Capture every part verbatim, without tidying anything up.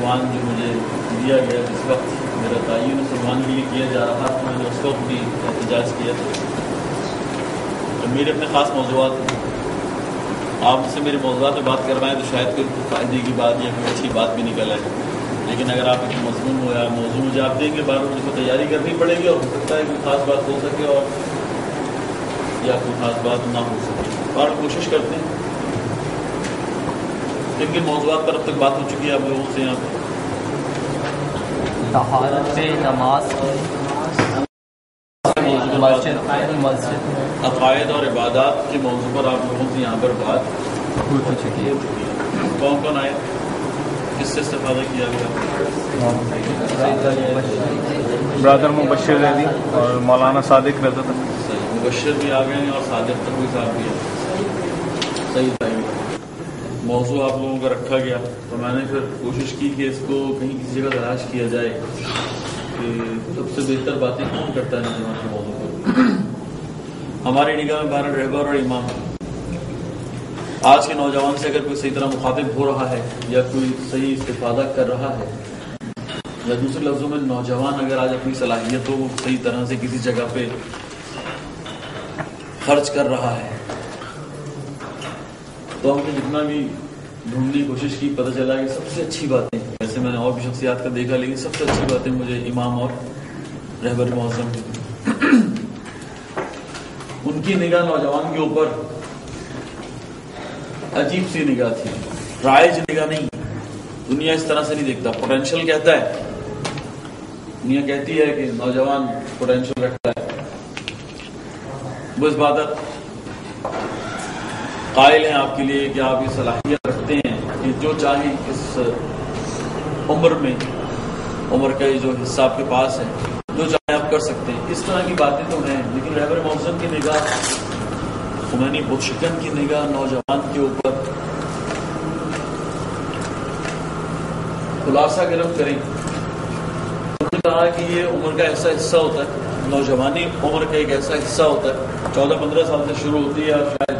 عنوان جو مجھے دیا گیا جس وقت میرا تعین اس عنوان کے لیے کیا جا رہا تو میں نے اس وقت بھی احتجاج کیا تھا. میرے اپنے خاص موضوعات ہیں. آپ مجھ سے میرے موضوعات میں بات کروائیں تو شاید کوئی فائدے کی بات یا کوئی اچھی بات بھی نکل آئے, لیکن اگر آپ ایک مضمون ہو یا موضوع مجھے آپ دیں گے بار مجھ کو تیاری کرنی پڑے گی, اور ہو سکتا ہے کوئی خاص بات ہو سکے اور یا کوئی خاص بات نہ ہو سکے. اور کوشش کرتے ہیں. کن کن موضوعات پر اب تک بات ہو چکی ہے آپ لوگوں سے یہاں پہ؟ طہارت نماز, عقائد اور عبادات کے موضوع پر آپ لوگوں سے یہاں پر بات ہو چکی ہے. کون کون آئے, کس سے استفادہ کیا گیا؟ برادر مبشر ریدی اور مولانا صادق رضا تھا. صحیح, مبشر بھی آ گئے ہیں اور صادق تک بھی صاحب بھی ہے. صحیح صحیح. موضوع آپ لوگوں کا رکھا گیا تو میں نے پھر کوشش کی کہ اس کو کہیں کسی جگہ تلاش کیا جائے کہ سب سے بہتر باتیں کون کرتا ہے نوجوان کے موضوع پر. ہماری نگاہ میں بہرحال رہبر اور امام. آج کے نوجوان سے اگر کوئی صحیح طرح مخاطب ہو رہا ہے یا کوئی صحیح استفادہ کر رہا ہے, یا دوسرے لفظوں میں نوجوان اگر آج اپنی صلاحیتوں کو صحیح طرح سے کسی جگہ پہ خرچ کر رہا ہے, تو ہم نے جتنا بھی ڈھونڈنے کی کوشش کی پتہ چلا کہ سب سے اچھی باتیں, ویسے میں نے اور بھی شخصیات کا دیکھا لیکن سب سے اچھی باتیں مجھے امام اور رہبر معظم کی. ان کی نگاہ نوجوان کے اوپر عجیب سی نگاہ تھی, رائج نگاہ نہیں. دنیا اس طرح سے نہیں دیکھتا. پوٹینشیل کہتا ہے, دنیا کہتی ہے کہ نوجوان پوٹینشیل رکھتا ہے, وہ اس بات قائل ہیں آپ کے لیے کہ آپ یہ صلاحیت رکھتے ہیں کہ جو چاہیں اس عمر میں, عمر کا یہ جو حصہ آپ کے پاس ہے, جو چاہیں آپ کر سکتے ہیں. اس طرح کی باتیں تو ہیں, لیکن رہبر معظم کی نگاہ, خمینی بتشکن کی نگاہ نوجوان کے اوپر خلاصہ گرم کریں. انہوں نے کہا کہ یہ عمر کا ایسا حصہ ہوتا ہے, نوجوانی عمر کا ایک ایسا حصہ ہوتا ہے, چودہ پندرہ سال سے شروع ہوتی ہے اور شاید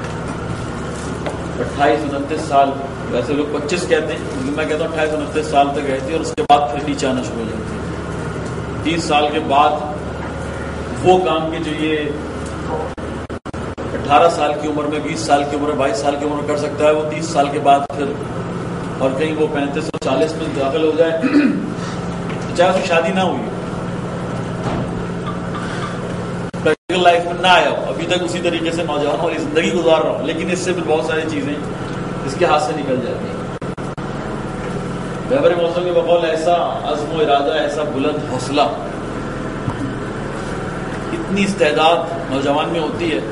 اٹھائیس انتیس سال, ویسے لوگ پچیس کہتے ہیں لیکن میں کہتا ہوں اٹھائیس انتیس سال تک رہتی ہے, اور اس کے بعد پھر نیچے آنا شروع ہو جاتی ہے. تیس سال کے بعد وہ کام کے جو یہ اٹھارہ سال کی عمر میں, بیس سال کی عمر, بائیس سال کی عمر کر سکتا ہے, وہ تیس سال کے بعد پھر, اور کہیں وہ پینتیس اور چالیس میں داخل ہو جائے چاہے اس کی شادی نہ ہوئی, پریکٹیکل لائف میں نہ آیا ہو, ابھی تک اسی طریقے سے نوجوان والی زندگی گزار رہا ہوں, لیکن اس سے بھی بہت ساری چیزیں اس کے ہاتھ سے نکل جاتی ہیں. رہبر معظم کے بقول ایسا عزم و ارادہ, ایسا بلند حوصلہ, اتنی استعداد نوجوان میں ہوتی ہے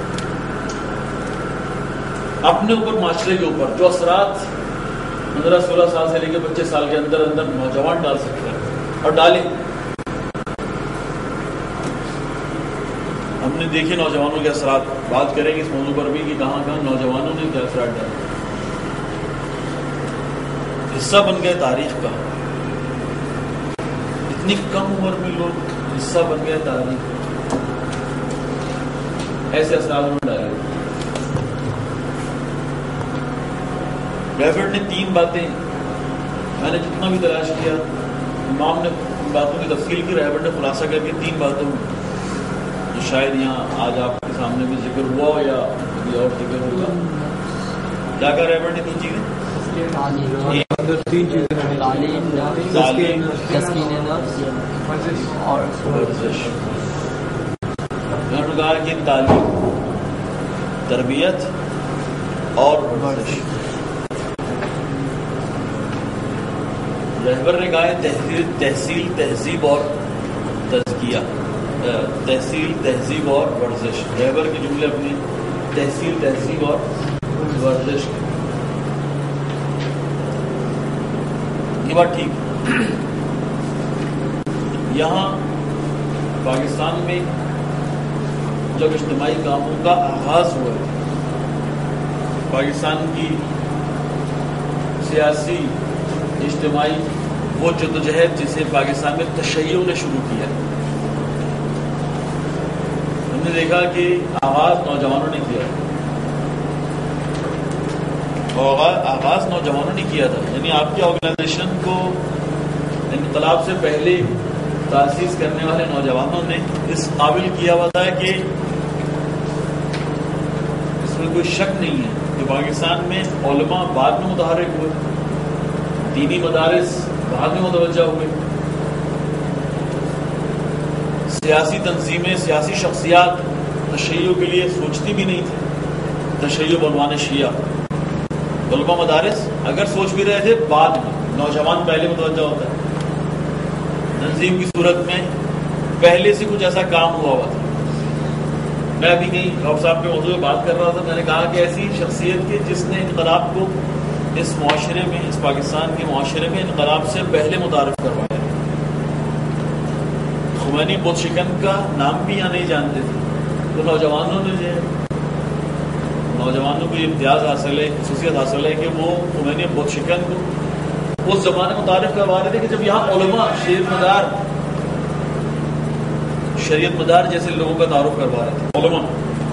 اپنے اوپر, معاشرے کے اوپر جو اثرات پندرہ سولہ سال سے لے کے پچیس سال کے اندر اندر نوجوان ڈال سکتا ہے اور ڈالے. ہم نے دیکھے نوجوانوں کے اثرات, بات کریں گے اس موضوع پر بھی کہ کہاں کہاں نوجوانوں نے کیا اثرات ڈالے. حصہ بن گئے تاریخ کا, اتنی کم عمر میں لوگ حصہ بن گئے تاریخ کا, ایسے اثرات انہوں نے ڈالے. رہبر نے تین باتیں, میں نے جتنا بھی تلاش کیا, امام نے باتوں کی تفصیل کی, رہبر نے خلاصہ کر کے تین باتوں جو شاید یہاں آج آپ کے سامنے بھی ذکر ہوا ہو یا کوئی اور ذکر ہوگا. کیا کہا رہبر نے تین چیزیں؟ تین چیزیں, تعلیم, تسکین نفس اور ورزش. انہوں نے کہا کہ تعلیم, تربیت اور ورزش. رہبر نے کہا ہے تحصیل تحصیل تہذیب اور تزکیہ, تحصیل تہذیب اور ورزش. رہبر کے جملے اپنے تحصیل تہذیب اور ورزش. یہ بات ٹھیک. یہاں پاکستان میں جب اجتماعی کاموں کا آغاز ہوا ہے, پاکستان کی سیاسی اجتماعی وہ جدوجہد جسے پاکستان میں تشیع نے شروع کیا, ہم نے دیکھا کہ آغاز نوجوانوں نے کیا. اور آغاز نوجوانوں نے کیا تھا، یعنی آپ کی آرگنائزیشن کو انقلاب سے پہلے تاسیس کرنے والے نوجوانوں نے اس قابل کیا ہوا تھا کہ اس میں کوئی شک نہیں ہے کہ پاکستان میں علماء بعد میں متحرک ہوئے، دینی مدارس بعد میں متوجہ ہوئے، سیاسی تنظیمیں، سیاسی شخصیات تشیع کے لیے سوچتی بھی نہیں تھی، تشیع بعنوان شیعہ، علماء مدارس اگر سوچ بھی رہے تھے بعد میں، نوجوان پہلے متوجہ ہوتا ہے، تنظیم کی صورت میں پہلے سے کچھ ایسا کام ہوا ہوا تھا۔ میں ابھی کہیں ڈاکٹر صاحب کے موضوع میں بات کر رہا تھا، میں نے کہا کہ ایسی شخصیت کے جس نے انقلاب کو اس معاشرے میں، اس پاکستان کے معاشرے میں انقلاب سے پہلے متعارف کروایا۔ خمینی بت شکن کا نام بھی یہاں نہیں جانتے تھے، تو نوجوانوں نے جو ہے نوجوانوں کو یہ امتیاز حاصل ہے، خصوصیت حاصل ہے کہ وہ خمینی بت شکن کو اس زمانے متعارف کروا رہے تھے کہ جب یہاں علماء، شریعت مدار شریعت مدار جیسے لوگوں کا تعارف کروا رہے تھے، علماء۔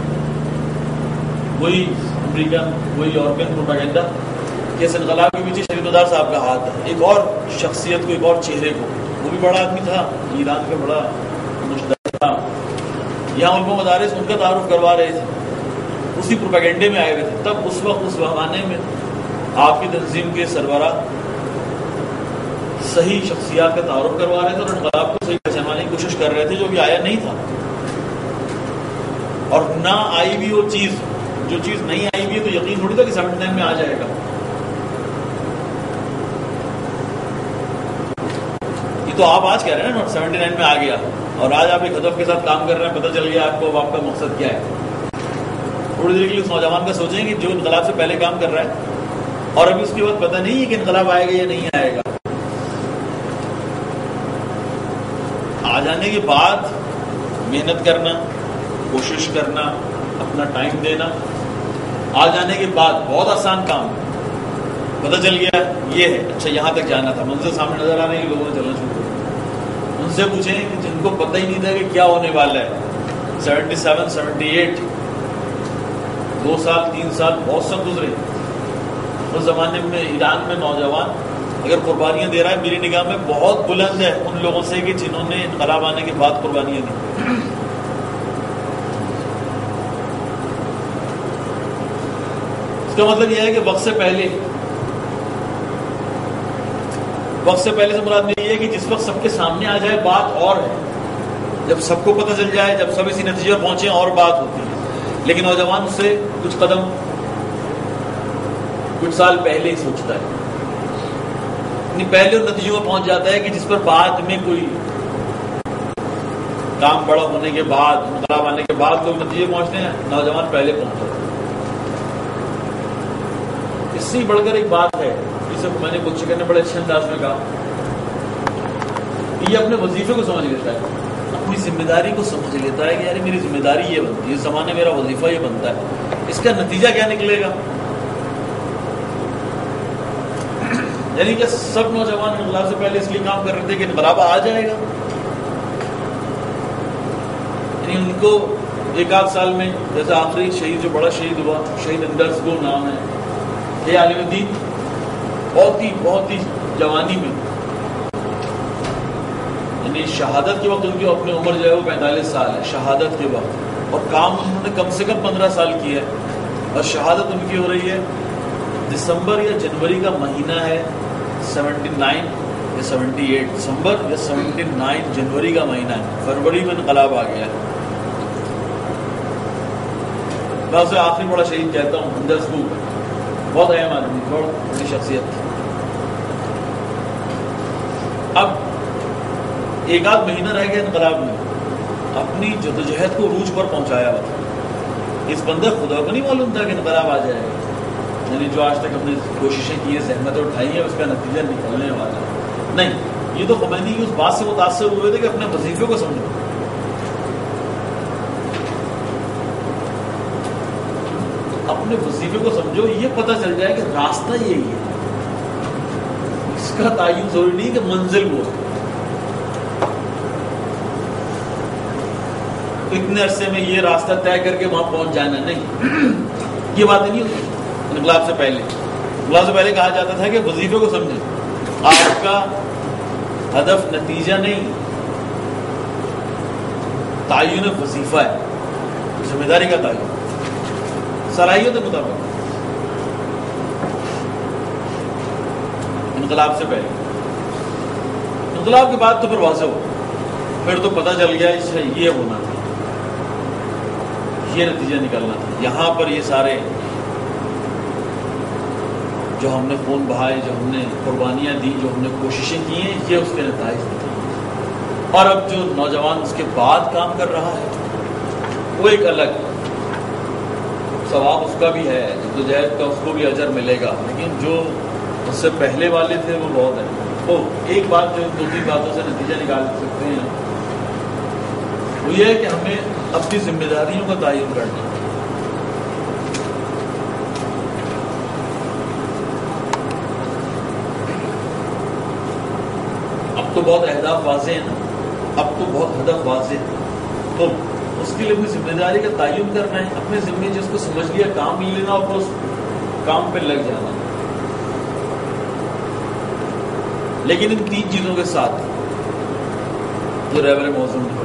وہی امریکن، وہی یورپین پروپیگنڈا کہ اس انقلاب کے پیچھے شریعت مدار صاحب کا ہاتھ ہے، ایک اور شخصیت کو، ایک اور چہرے کو، وہ بھی بڑا آدمی تھا، ایران کا بڑا مشترک تھا، یہاں علماء مدارس ان کا تعارف کروا رہے تھے، اسی پروپیگنڈے میں آئے ہوئے تھے۔ تب اس وقت اس زمانے میں آپ کی تنظیم کے سربراہ صحیح شخصیات کا تعارف کروا رہے تھے اور انقلاب کو صحیح پہچانوانے کی کوشش کر رہے تھے، جو بھی آیا نہیں تھا، اور نہ آئی بھی وہ چیز، جو چیز نہیں آئی بھی ہے تو یقین تھوڑی تھا کہ سیونٹی نائن میں آ جائے گا۔ یہ تو آپ آج کہہ رہے ہیں نا سیونٹی نائن میں آ گیا، اور آج آپ ایک ہدف کے ساتھ کام کر رہے ہیں، پتہ چل گیا آپ کو اب آپ کا مقصد کیا ہے۔ تھوڑی دیر کے لیے اس نوجوان کا سوچیں کہ جو انقلاب سے پہلے کام کر رہا ہے اور ابھی اس کے بعد پتہ نہیں ہے کہ انقلاب آئے گا یا نہیں آئے گا، آ جانے کے بعد محنت کرنا، کوشش کرنا، اپنا ٹائم دینا، آ جانے کے بعد بہت آسان کام، پتہ چل گیا یہ ہے، اچھا یہاں تک جانا تھا، منزل سامنے نظر آ رہی ہے، لوگوں نے چلنا شروع کر، ان سے پوچھیں کہ جن کو پتہ ہی نہیں تھا کہ کیا ہونے والا ہے، سیونٹی سیون سیونٹی ایٹ دو سال تین سال بہت سب گزرے، اس زمانے میں ایران میں نوجوان اگر قربانیاں دے رہا ہے میری نگاہ میں بہت بلند ہے ان لوگوں سے کہ جنہوں نے انقلاب آنے کے بعد قربانیاں دی۔ اس کا مطلب یہ ہے کہ وقت سے پہلے، وقت سے پہلے سے مراد یہ ہے کہ جس وقت سب کے سامنے آ جائے بات اور ہے، جب سب کو پتہ چل جائے، جب سب اسی نتیجے پر پہنچے اور بات ہوتی ہے، لیکن نوجوان اس سے کچھ قدم کچھ سال پہلے ہی سوچتا ہے، یعنی پہلے ان نتیجوں پر پہنچ جاتا ہے کہ جس پر بعد میں کوئی کام بڑا ہونے کے بعد، انقلاب آنے کے بعد لوگ نتیجے پہنچتے ہیں، نوجوان پہلے پہنچ جاتا ہے۔ اس سے بڑھ کر ایک بات ہے جسے میں نے بت شکن نے بڑے اچھے انداز میں کہا، یہ اپنے وظیفے کو سمجھ لیتا ہے، اپنی ذمہ داری کو سمجھ لیتا ہے کہ یار میری ذمہ داری یہ بنتی ہے، اس زمانے میرا وظیفہ یہ بنتا ہے، اس کا نتیجہ کیا نکلے گا۔ یعنی کہ سب نوجوان انقلاب سے پہلے اس لیے کام کر رہے تھے کہ انقلاب آ جائے گا، یعنی ان کو ایک آدھ سال میں، جیسے آخری شہید جو بڑا شہید ہوا، شہید اندرز کو نام ہے، یہ عالم دین، بہت ہی بہت ہی جوانی میں، یعنی شہادت کے وقت ان کی اپنی عمر جو ہے وہ پینتالیس سال ہے شہادت کے وقت، اور کام انہوں نے کم سے کم پندرہ سال کیا ہے، اور شہادت ان کی ہو رہی ہے دسمبر یا جنوری کا مہینہ ہے سیونٹی نائن یا سیونٹی ایٹ، دسمبر یا سیونٹی نائن جنوری کا مہینہ ہے، فروری میں انقلاب آ گیا ہے۔ میں اسے آخری بڑا شہید کہتا ہوں، اندرز کو، بہت اہم آدمی، بہت بڑی شخصیت۔ اب ایک آدھ مہینہ رہ گیا انقلاب میں، اپنی جدوجہد کو عروج پر پہنچایا ہوا تھا، اس بندے خدا کو نہیں معلوم تھا کہ انقلاب آ جائے گا، یعنی جو آج تک اپنی کوششیں کی ہیں، زحمتیں اٹھائی ہیں، اس کا نتیجہ نکلنے والا ہے نہیں۔ یہ تو خمینی کی اس بات سے متاثر ہوئے تھے کہ اپنے وظیفے کو سمجھو، اپنے وظیفے کو سمجھو، یہ پتہ چل جائے کہ راستہ یہی ہے، اس کا تعین ضروری نہیں کہ منزل وہ اتنے عرصے میں یہ راستہ طے کر کے وہاں پہنچ جانا، نہیں، یہ باتیں نہیں ہوتی انقلاب سے پہلے۔ انقلاب سے پہلے کہا جاتا تھا کہ وظیفے کو سمجھیں، آپ کا ہدف نتیجہ نہیں، تعین وظیفہ ہے، ذمہ داری کا تعین صلاحیت کے مطابق۔ انقلاب سے پہلے، انقلاب کے بعد تو پھر واضح ہو، پھر تو پتہ چل گیا اس سے یہ ہونا تھا، یہ نتیجہ نکلنا تھا۔ یہاں پر یہ سارے جو ہم نے خون بہائے، جو ہم نے قربانیاں دی، جو ہم نے کوششیں کی ہیں، یہ اس کے نتائج تھے۔ اور اب جو نوجوان اس کے بعد کام کر رہا ہے وہ ایک الگ ثواب اس کا بھی ہے، جدوجہد کا اس کو بھی اجر ملے گا، لیکن جو اس سے پہلے والے تھے وہ بہت ہے۔ تو ایک بات جو دو تین باتوں سے نتیجہ نکال سکتے ہیں وہ یہ ہے کہ ہمیں اپنی ذمہ داریوں کا تعین کرنا۔ اب تو بہت اہداف واضح ہیں نا، اب تو بہت ہدف واضح ہے، تو اس کے لیے اپنی ذمہ داری کا تعین کرنا ہے، اپنے ذمے جس کو سمجھ لیا کام لے لینا اور اس کام پہ لگ جانا۔ لیکن ان تین چیزوں کے ساتھ جو رہبر موضوع نے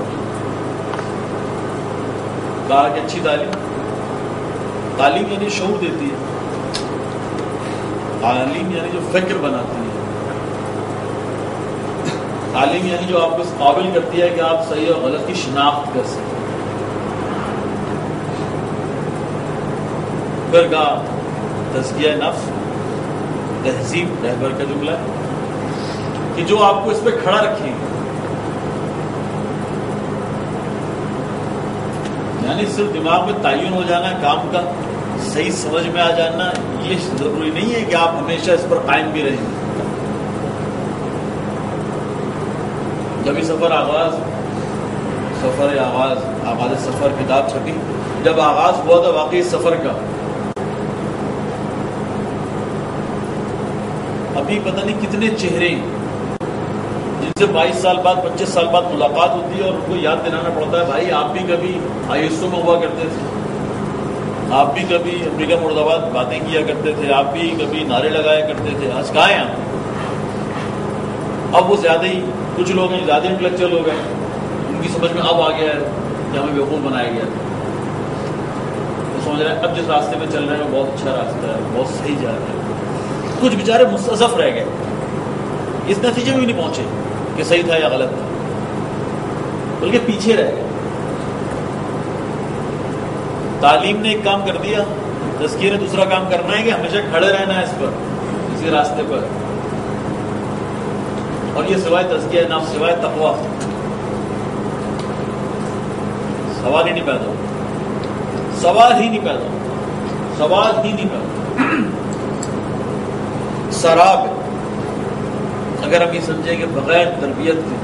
کہا کہ اچھی تعلیم، تعلیم یعنی شعور دیتی ہے، تعلیم یعنی جو فکر بناتی ہے، تعلیم یعنی جو آپ کو اس قابل کرتی ہے کہ آپ صحیح اور غلط کی شناخت کر سکیں۔ پھر کہا تزکیہ نفس، تہذیب رہبر کا جملہ ہے کہ جو آپ کو اس پہ کھڑا رکھیں، یعنی صرف دماغ میں تعین ہو جانا کام کا، صحیح سمجھ میں آ جانا، یہ ضروری نہیں ہے کہ آپ ہمیشہ اس پر قائم بھی رہیں۔ جب یہ سفر آغاز سفر آغاز آغاز سفر کتاب چھپی، جب آغاز ہوا تھا واقعی سفر کا، ابھی پتہ نہیں کتنے چہرے جن سے بائیس سال بعد پچیس سال بعد ملاقات ہوتی ہے اور ان کو یاد دلانا پڑتا ہے، بھائی آپ بھی کبھی آئی ایس او میں ہوا کرتے تھے، آپ بھی کبھی امریکہ مرد آباد باتیں کیا کرتے تھے، آپ بھی کبھی نعرے لگایا کرتے تھے، آج کہاں ہیں آپ؟ اب وہ زیادہ ہی کچھ لوگ ہیں زیادہ انٹلیکچوئل ہو گئے، ان کی سمجھ میں اب آ گیا ہے کہ ہمیں بیوقوف بنایا گیا تھا، وہ سمجھ رہے ہیں اب جس راستے میں چل رہے ہیں وہ بہت اچھا راستہ ہے، بہت صحیح جا رہے ہیں۔ کچھ بیچارے مستضعف رہ گئے، اس نتیجے میں بھی نہیں پہنچے کہ صحیح تھا یا غلط تھا، بلکہ پیچھے رہ گئے۔ تعلیم نے ایک کام کر دیا، تزکیہ نے دوسرا کام کرنا ہے کہ ہمیشہ کھڑے رہنا ہے اس پر، اسی راستے پر، اور یہ سوائے تزکیہ نفس، سوائے تقویٰ سوال ہی نہیں پیدا ہو، سوال ہی نہیں پیدا ہو، سوال ہی نہیں پیدا سراب ہے۔ اگر ہم یہ سمجھیں کہ بغیر تربیت کے،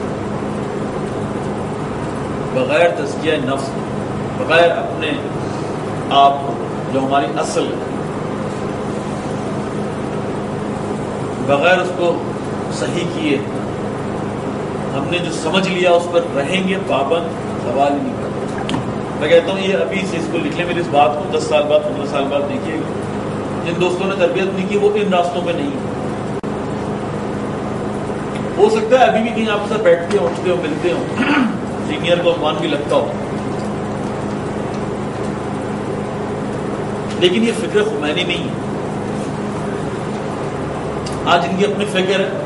بغیر تزکیہ نفس کے، بغیر اپنے آپ کو جو ہماری اصل ہے، بغیر اس کو صحیح کیے ہم نے جو سمجھ لیا اس پر رہیں گے پابند، سوال ہی نہیں کرتا۔ میں کہتا ہوں یہ ابھی سے اس کو لکھ لیں، میری اس بات کو دس سال بعد پندرہ سال بعد دیکھیے گا، جن دوستوں نے تربیت نہیں کی وہ ان راستوں پہ نہیں ہے۔ ہو سکتا ہے ابھی بھی کہیں آپ سے بیٹھتے ہو، اٹھتے ہو، ملتے ہو، سینئر کو مان بھی لگتا ہو، لیکن یہ فکر خمینی نہیں ہے۔ آج ان کی اپنی فکر ہے،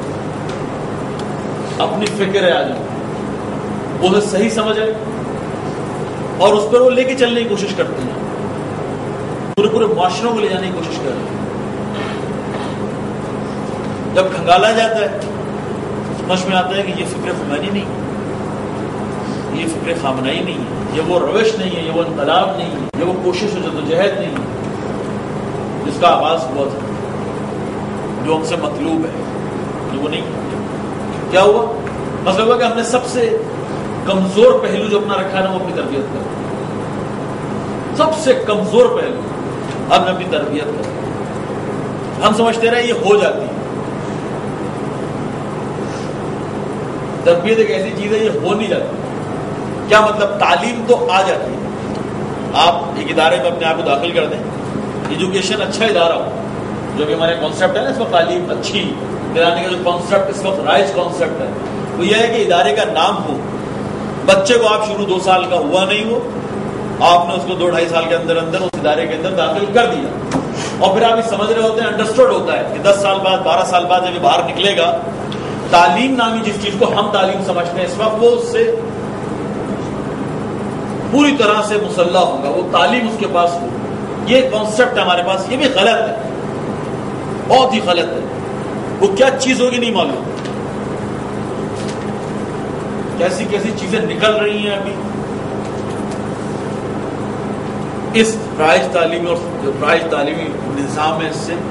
اپنی فکر ہے، آج وہ صحیح سمجھ ہے اور اس پر وہ لے کے چلنے کی کوشش کرتے ہیں، پورے پورے معاشروں کو لے جانے کی کوشش کر رہے ہیں۔ جب کھنگالا جاتا ہے سمجھ میں آتا ہے کہ یہ فکر خمینی نہیں ہے، یہ فکر خامنائی نہیں ہے، یہ وہ روش نہیں ہے، یہ وہ انقلاب نہیں ہے، یہ وہ کوشش و جدوجہد نہیں ہے جس کا آغاز ہوا تھا، جو ہم سے مطلوب ہے، یہ وہ نہیں ہے۔ کیا ہوا؟ مطلب ہوا کہ ہم نے سب سے کمزور پہلو جو اپنا رکھا ہے نا وہ اپنی تربیت کر، سب سے کمزور پہلو ہم نے اپنی تربیت کر، ہم سمجھتے رہے یہ ہو جاتی ہے۔ تربیت ایک ایسی چیز ہے یہ ہو نہیں جاتی۔ کیا مطلب؟ تعلیم تو آ جاتی ہے، آپ ایک ادارے میں اپنے آپ کو داخل کر دیں، ایجوکیشن اچھا ادارہ ہو، جو بھی ہمارے کانسیپٹ ہے نا اس وقت تعلیم اچھی دلانے کا جو کانسیپٹ اس وقت رائج کانسیپٹ ہے وہ یہ ہے کہ ادارے کا نام ہو. بچے کو آپ شروع دو سال کا ہوا نہیں ہو, آپ نے اس کو دو ڈھائی سال کے اندر اندر اس ادارے کے اندر داخل کر دیا, اور پھر آپ یہ سمجھ رہے ہوتے ہیں, انڈرسٹوڈ ہوتا ہے کہ دس سال بعد بارہ سال بعد جب یہ باہر نکلے گا, تعلیم نامی جس چیز کو ہم تعلیم سمجھتے ہیں اس وقت وہ اس سے پوری طرح سے مسلح ہوگا, وہ تعلیم اس کے پاس ہو. یہ کانسیپٹ ہے ہمارے پاس, یہ بھی غلط ہے, بہت ہی غلط ہے. وہ کیا چیز ہوگی نہیں معلوم, کیسی کیسی چیزیں نکل رہی ہیں ابھی اس رائج تعلیمی اور جو رائج تعلیمی نظام ہے, اس سے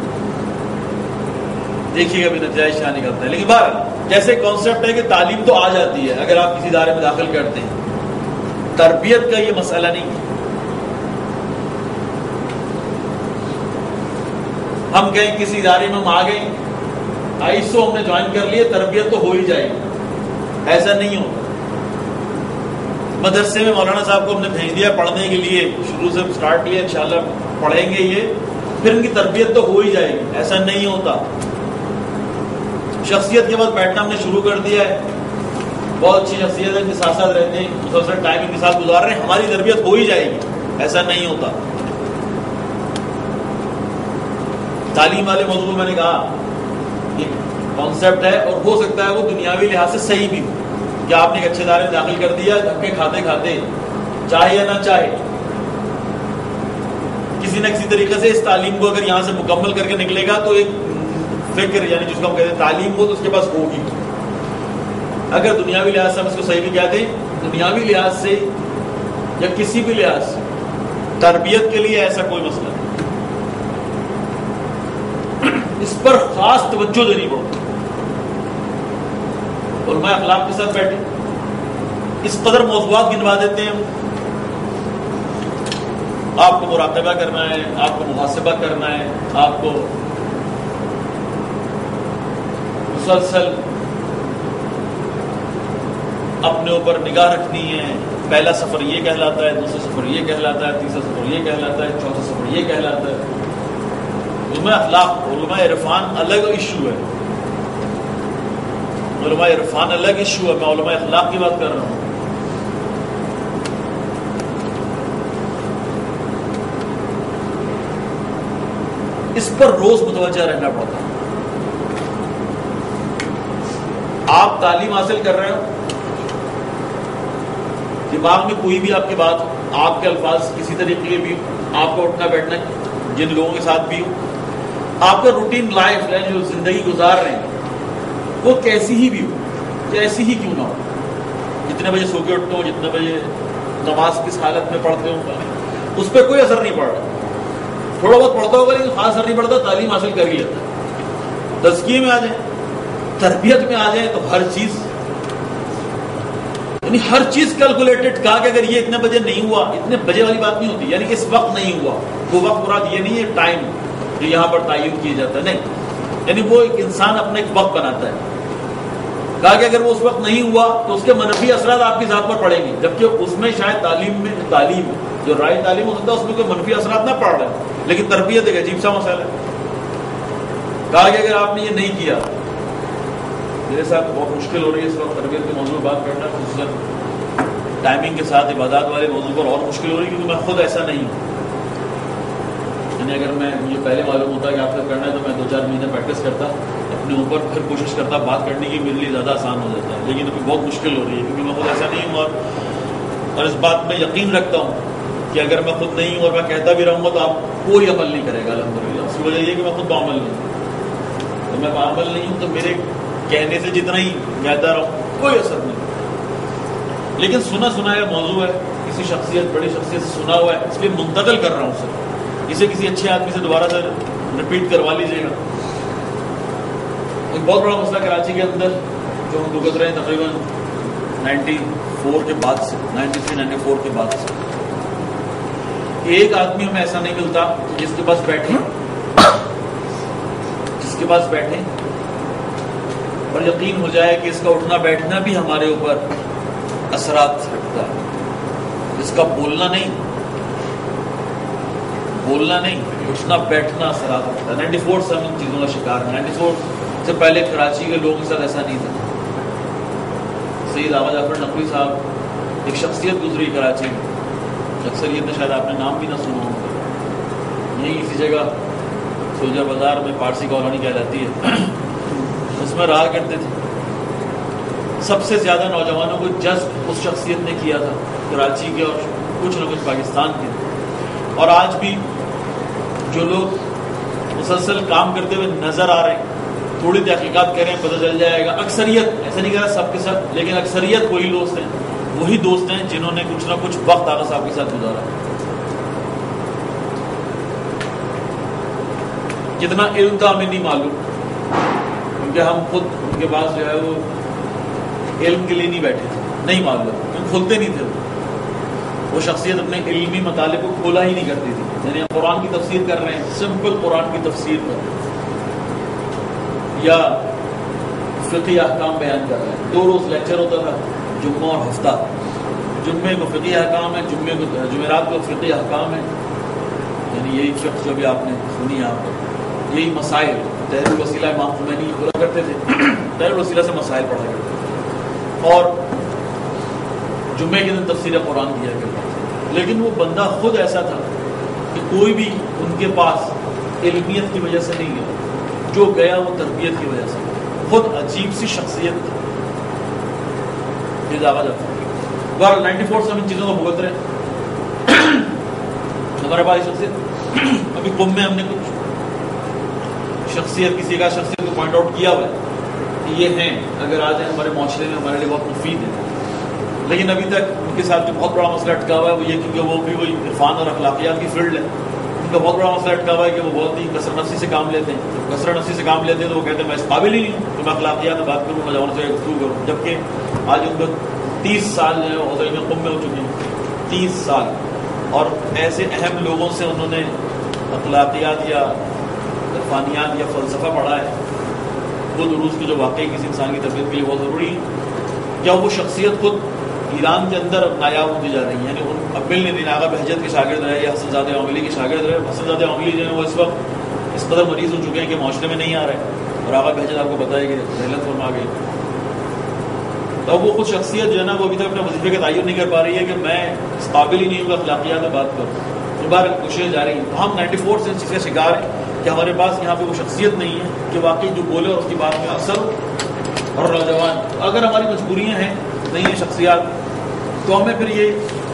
دیکھیے گا بھی نتائج کیا نکلتا ہے. لیکن بہرحال جیسے کانسیپٹ ہے کہ تعلیم تو آ جاتی ہے اگر آپ کسی ادارے میں داخل کرتے ہیں, تربیت کا یہ مسئلہ نہیں ہے. ہم کہیں کسی ادارے میں ہم آ گئے, آئی سو ہم نے جوائن کر لیے, تربیت تو ہو ہی جائے گی, ایسا نہیں ہوتا. مدرسے میں مولانا صاحب کو ہم نے بھیج دیا پڑھنے کے لیے, شروع سے اسٹارٹ کیا, انشاءاللہ پڑھیں گے یہ, پھر ان کی تربیت تو ہو ہی جائے گی, ایسا نہیں ہوتا. شخصیت کے بعد بیٹھنا ہم نے شروع کر دیا ہے, بہت اچھی شخصیت ہے, ان کے ساتھ ساتھ رہتے ہیں, مسلسل ٹائم ان کے ساتھ گزار رہے ہیں, ہماری تربیت ہو ہی جائے گی, ایسا نہیں ہوتا. تعلیم والے موضوع میں نے کہا یہ کانسیپٹ ہے, اور ہو سکتا ہے وہ دنیاوی لحاظ سے صحیح بھی ہو کہ آپ نے ایک اچھے ادارے میں داخل کر دیا, دھکے کھاتے کھاتے چاہے یا نہ چاہے کسی نہ کسی طریقے سے اس تعلیم کو اگر یہاں سے مکمل کر کے نکلے گا تو ایک فکر یعنی جس کو ہم کہتے ہیں تعلیم ہو تو اس کے پاس ہوگی. اگر دنیاوی لحاظ سے ہم اس کو صحیح بھی کہتے ہیں, دنیاوی لحاظ سے یا کسی بھی لحاظ سے تربیت کے لیے ایسا کوئی مسئلہ نہیں, اس پر خاص توجہ دینی پڑتی. علماء اخلاق کے ساتھ بیٹھے اس قدر موضوعات گنوا دیتے ہیں, آپ کو مراقبہ کرنا ہے, آپ کو محاسبہ کرنا ہے, آپ کو مسلسل اپنے اوپر نگاہ رکھنی ہے. پہلا سفر یہ کہلاتا ہے, دوسرا سفر یہ کہلاتا ہے, تیسرا سفر یہ کہلاتا ہے, چوتھا سفر یہ کہلاتا ہے. علماء اخلاق, علماء عرفان الگ ایشو ہے, علماء عرفان الگ ایشو ہے, میں علماء اخلاق کی بات کر رہا ہوں. اس پر روز متوجہ رہنا پڑتا ہے. آپ تعلیم حاصل کر رہے ہو, دماغ میں کوئی بھی آپ کی بات, آپ کے الفاظ کسی طریقے کے بھی, آپ کا اٹھنا بیٹھنا جن لوگوں کے ساتھ بھی ہو, آپ کا روٹین لائف ہے جو زندگی گزار رہے ہیں وہ کیسی ہی بھی ہو, کیسی ہی کیوں نہ ہو, جتنے بجے سو کے اٹھتے ہو, جتنے بجے نماز کس حالت میں پڑھتے ہو, اس پہ کوئی اثر نہیں پڑ رہا. تھوڑا بہت پڑھتا ہوگا لیکن خاص اثر نہیں پڑتا, تعلیم حاصل کر ہی لیتا ہے. تزکیے میں آ جائیں, تربیت میں آ جائیں تو ہر چیز یعنی ہر چیز کیلکولیٹڈ. کہا کہ اگر یہ اتنے بجے نہیں ہوا, اتنے بجے والی بات نہیں ہوتی, یعنی اس وقت نہیں ہوا, وہ وقت مراد یہ نہیں ہے ٹائم جو یہاں پر تعین کیا جاتا ہے, نہیں, یعنی وہ ایک انسان اپنا ایک وقت بناتا ہے. کہا کہ اگر وہ اس وقت نہیں ہوا تو اس کے منفی اثرات آپ کی ذات پر پڑیں گے, جبکہ اس میں شاید تعلیم میں تعلیم جو رائے تعلیم ہو سکتا ہے اس میں کوئی منفی اثرات نہ پڑ رہے ہیں, لیکن تربیت ایک عجیب سا مسئلہ ہے. کہا کہ اگر آپ نے یہ نہیں کیا, میرے ساتھ بہت مشکل ہو رہی ہے اس وقت تربیت کے موضوع بات کرنا, خصوصاً ٹائمنگ کے ساتھ عبادات والے موضوع پر اور مشکل ہو رہی ہے کیونکہ میں خود ایسا نہیں ہوں. یعنی اگر میں مجھے پہلے معلوم ہوتا کہ آپ سے کرنا ہے تو میں دو چار مہینے پریکٹس کرتا اپنے اوپر, پھر کوشش کرتا بات کرنے کی, میرے لیے زیادہ آسان ہو جاتا ہے. لیکن ابھی بہت مشکل ہو رہی ہے کیونکہ میں خود ایسا نہیں ہوں, اور اور اس بات میں یقین رکھتا ہوں کہ اگر میں خود نہیں ہوں اور میں کہتا بھی رہوں گا تو آپ کوئی عمل نہیں کرے گا الحمدللہ. اس کی وجہ یہ کہ میں خود بعمل نہیں ہوں, تو میں بعمل نہیں ہوں تو میرے کہنے سے جتنا ہی کہتا رہوں کوئی اثر نہیں. لیکن سنا سنایا موضوع ہے, کسی شخصیت بڑی شخصیت سے سنا ہوا ہے, اس لیے منتقل کر رہا ہوں اسے, اسے کسی اچھے آدمی سے دوبارہ سے رپیٹ کروا لیجیے گا. ایک بہت بڑا مسئلہ کراچی کے اندر جو ہم بھگت رہے ہیں تقریباً نائنٹی فور کے بعد سے, نائنٹی تھری نائنٹی فور کے بعد سے, ایک آدمی ہمیں ایسا نہیں ملتا جس کے پاس بیٹھے جس کے پاس بیٹھے اور یقین ہو جائے کہ اس کا اٹھنا بیٹھنا بھی ہمارے اوپر اثرات رکھتا ہے. اس کا بولنا نہیں, بولنا نہیں اٹھنا بیٹھنا سراغ ہوتا ہے. نائنٹی فور سے ہم ان چیزوں کا شکار ہیں. نائنٹی فور سے پہلے کراچی کے لوگوں کے ساتھ ایسا نہیں تھا. سید آغا جعفر نقوی صاحب ایک شخصیت گزری کراچی میں, اکثریت نے شاید آپ نے نام بھی نہ سنا ہوگا. یہیں اسی جگہ سوجا بازار میں پارسی کالونی کہلاتی ہے, اس میں رہا کرتے تھے. سب سے زیادہ نوجوانوں کو جذب اس شخصیت نے کیا تھا کراچی کے اور کچھ نہ کچھ پاکستان کے. اور آج بھی جو لوگ مسلسل کام کرتے ہوئے نظر آ رہے ہیں, تھوڑی تحقیقات کریں پتہ چل جائے گا, اکثریت, ایسا نہیں کہہ رہا سب کے ساتھ, لیکن اکثریت وہی دوست ہیں وہی دوست ہیں جنہوں نے کچھ نہ کچھ وقت آغا صاحب کے ساتھ گزارا. کتنا علم تھا ہمیں نہیں معلوم, کیونکہ ہم خود ان کے پاس جو ہے وہ علم کے لیے نہیں بیٹھے تھے, نہیں معلوم, ہم کھولتے نہیں تھے. وہ شخصیت اپنے علمی مطالب کو کھولا ہی نہیں کرتی تھی. یعنی ہم قرآن کی تفسیر کر رہے ہیں, سمپل قرآن کی تفسیر پر, یا فقہی احکام بیان کر رہے ہیں. دو روز لیکچر ہوتا تھا, جمعہ اور ہفتہ. جمعے کو فقہی احکام ہے, جمعے کو جمعرات کو فقہی احکام ہے, یعنی یہی فقہ جو بھی آپ نے سنی آپ کو, یہی مسائل تحریر الوسیلہ امام خمینی کھولا کرتے تھے, تحریر الوسیلہ سے مسائل پڑھا کرتے تھے, اور جمعے کے دن تفسیر قرآن کیا کرتا تھا. لیکن وہ بندہ خود ایسا تھا کہ کوئی بھی ان کے پاس علمیت کی وجہ سے نہیں گیا, جو گیا وہ تربیت کی وجہ سے. خود عجیب سی شخصیت تھی یہ دعویٰ جاتا ہے. بہرحال نائنٹی فور سے ہم ان چیزوں کو بھگت رہے ہیں. ہمارے پاس شخصیت ابھی قم میں ہم نے کچھ شخصیت کسی کا شخصیت کو پوائنٹ آؤٹ کیا ہوا ہے کہ یہ ہیں, اگر آ جائیں ہمارے معاشرے میں ہمارے لیے بہت مفید ہے. لیکن ابھی تک ان کے ساتھ جو بہت بڑا مسئلہ اٹکا ہوا ہے وہ یہ, کیونکہ وہ بھی وہی عرفان اور اخلاقیات کی فیلڈ ہے, ان کا بہت بڑا مسئلہ اٹکا ہوا ہے کہ وہ بہت ہی کثرت نفسی سے کام لیتے ہیں. جب کثرت نفسی سے کام لیتے ہیں تو وہ کہتے ہیں میں اس قابل ہی نہیں ہوں کہ میں اخلاقیات میں بات کروں, نوجوانوں سے گفتگو کروں. جبکہ آج ان کو تیس سال جو ہے حوصلے میں قم میں ہو چکے ہیں, تیس سال, اور ایسے اہم لوگوں سے انہوں نے اخلاقیات یا عرفانیات یا فلسفہ پڑھا ہے, وہ دروس کی جو واقعی کسی انسان کی تربیت کے لیے بہت ضروری ہے. کیا وہ شخصیت خود ایران کے اندر نایاب ہوتی جا رہی ہے. یعنی ان ابل نے دین آغا بہجت کے شاگرد رہے یا حسن زادہ عاملی کے شاگرد رہے. حسن زادہ عاملی جو ہے وہ اس وقت اس قدر مریض ہو چکے ہیں کہ معاشرے میں نہیں آ رہے, اور آغا بہجت آپ کو پتہ ہے کہ ذلت فرما گئی. تو وہ خود شخصیت جو ہے نا وہ ابھی تک اپنے وظیفے کا تعین نہیں کر پا رہی ہے کہ میں اس قابل ہی نہیں ہوں اخلاقیات میں بات کروں. دوبارہ کوششیں جاری ہیں. تو ہم نائنٹی فور سے اس چیز کا شکار ہیں کہ ہمارے پاس یہاں پہ وہ شخصیت نہیں ہے کہ واقعی جو بولے اور اس کی بات میں اثر ہو. اور نوجوان, اگر ہماری مجبوریاں ہیں, نہیں ہیں شخصیات, تو ہمیں پھر یہ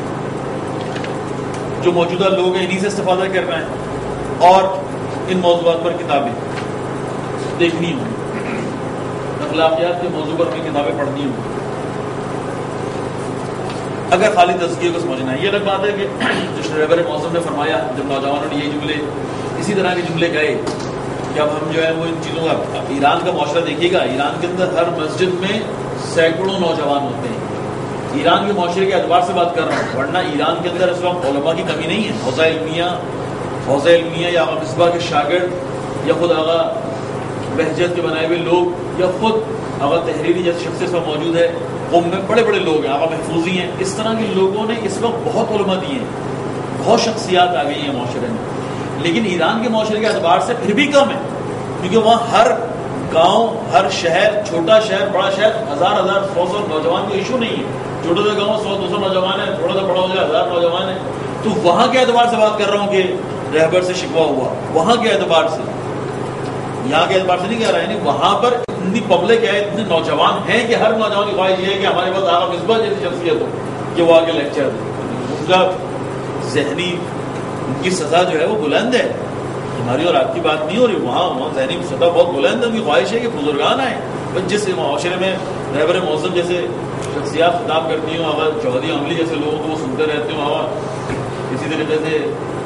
جو موجودہ لوگ ہیں انہی سے استفادہ کرنا ہے اور ان موضوعات پر کتابیں دیکھنی ہوں, اخلاقیات کے موضوع پر اپنی کتابیں پڑھنی ہوں. اگر خالی تزکیے کو سمجھنا ہے. یہ الگ بات ہے کہ جو شریعت موسم نے فرمایا, جب نوجوانوں نے یہ جملے اسی طرح کے جملے کہے کہ اب ہم جو ہے وہ ان چیزوں کا, ایران کا معاشرہ دیکھیے گا, ایران کے اندر ہر مسجد میں سینکڑوں نوجوان ہوتے ہیں. ایران کے معاشرے کے اعتبار سے بات کر رہا ہوں, ورنہ ایران کے اندر اس وقت علماء کی کمی نہیں ہے. حوزہ علمیہ حوزہ علمیہ یا آغا مصباح کے شاگرد یا خود آغا بہجت کے بنائے ہوئے لوگ یا خود آغا تحریری جیسے شخص اس وقت موجود ہے, قوم میں بڑے بڑے لوگ ہیں, آغا محفوظی ہیں. اس طرح کے لوگوں نے اس وقت بہت علماء دیے ہیں, بہت شخصیات آ گئی ہیں معاشرے میں. لیکن ایران کے معاشرے کے اعتبار سے پھر بھی کم ہے, کیونکہ وہاں ہر گاؤں, ہر شہر, چھوٹا شہر, بڑا شہر, ہزار ہزار سو سو نوجوان کا ایشو نہیں ہے. چھوٹا سا گاؤں سو دو سو نوجوان ہے, تھوڑا سا بڑا ہو جائے ہزار نوجوان ہے. تو وہاں کے اعتبار سے بات کر رہا ہوں کہ رہبر سے شکوہ ہوا, وہاں کے اعتبار سے, یہاں کے اعتبار سے نہیں کہہ رہا. یعنی وہاں پر اتنی پبلک ہے, اتنے نوجوان ہیں کہ ہر نوجوان کی خواہش یہ ہے کہ ہمارے پاس آغا مصباح جیسی شخصیت ہو کہ وہ آگے لیکچر دے. اس کا ذہنی ان کی سزا جو ہے وہ بلند ہے, ہماری اور آپ کی بات نہیں ہو رہی. وہاں وہاں ذہنی سطح بہت بلند ہے. ان کی خواہش ہے کہ بزرگان آئیں. جس معاشرے میں رہبر موسم جیسے شخصیات خطاب کرتی ہوں, اگر چودھری عملی جیسے لوگوں کو وہ سنتے رہتے ہوں, ہوا اسی طریقے سے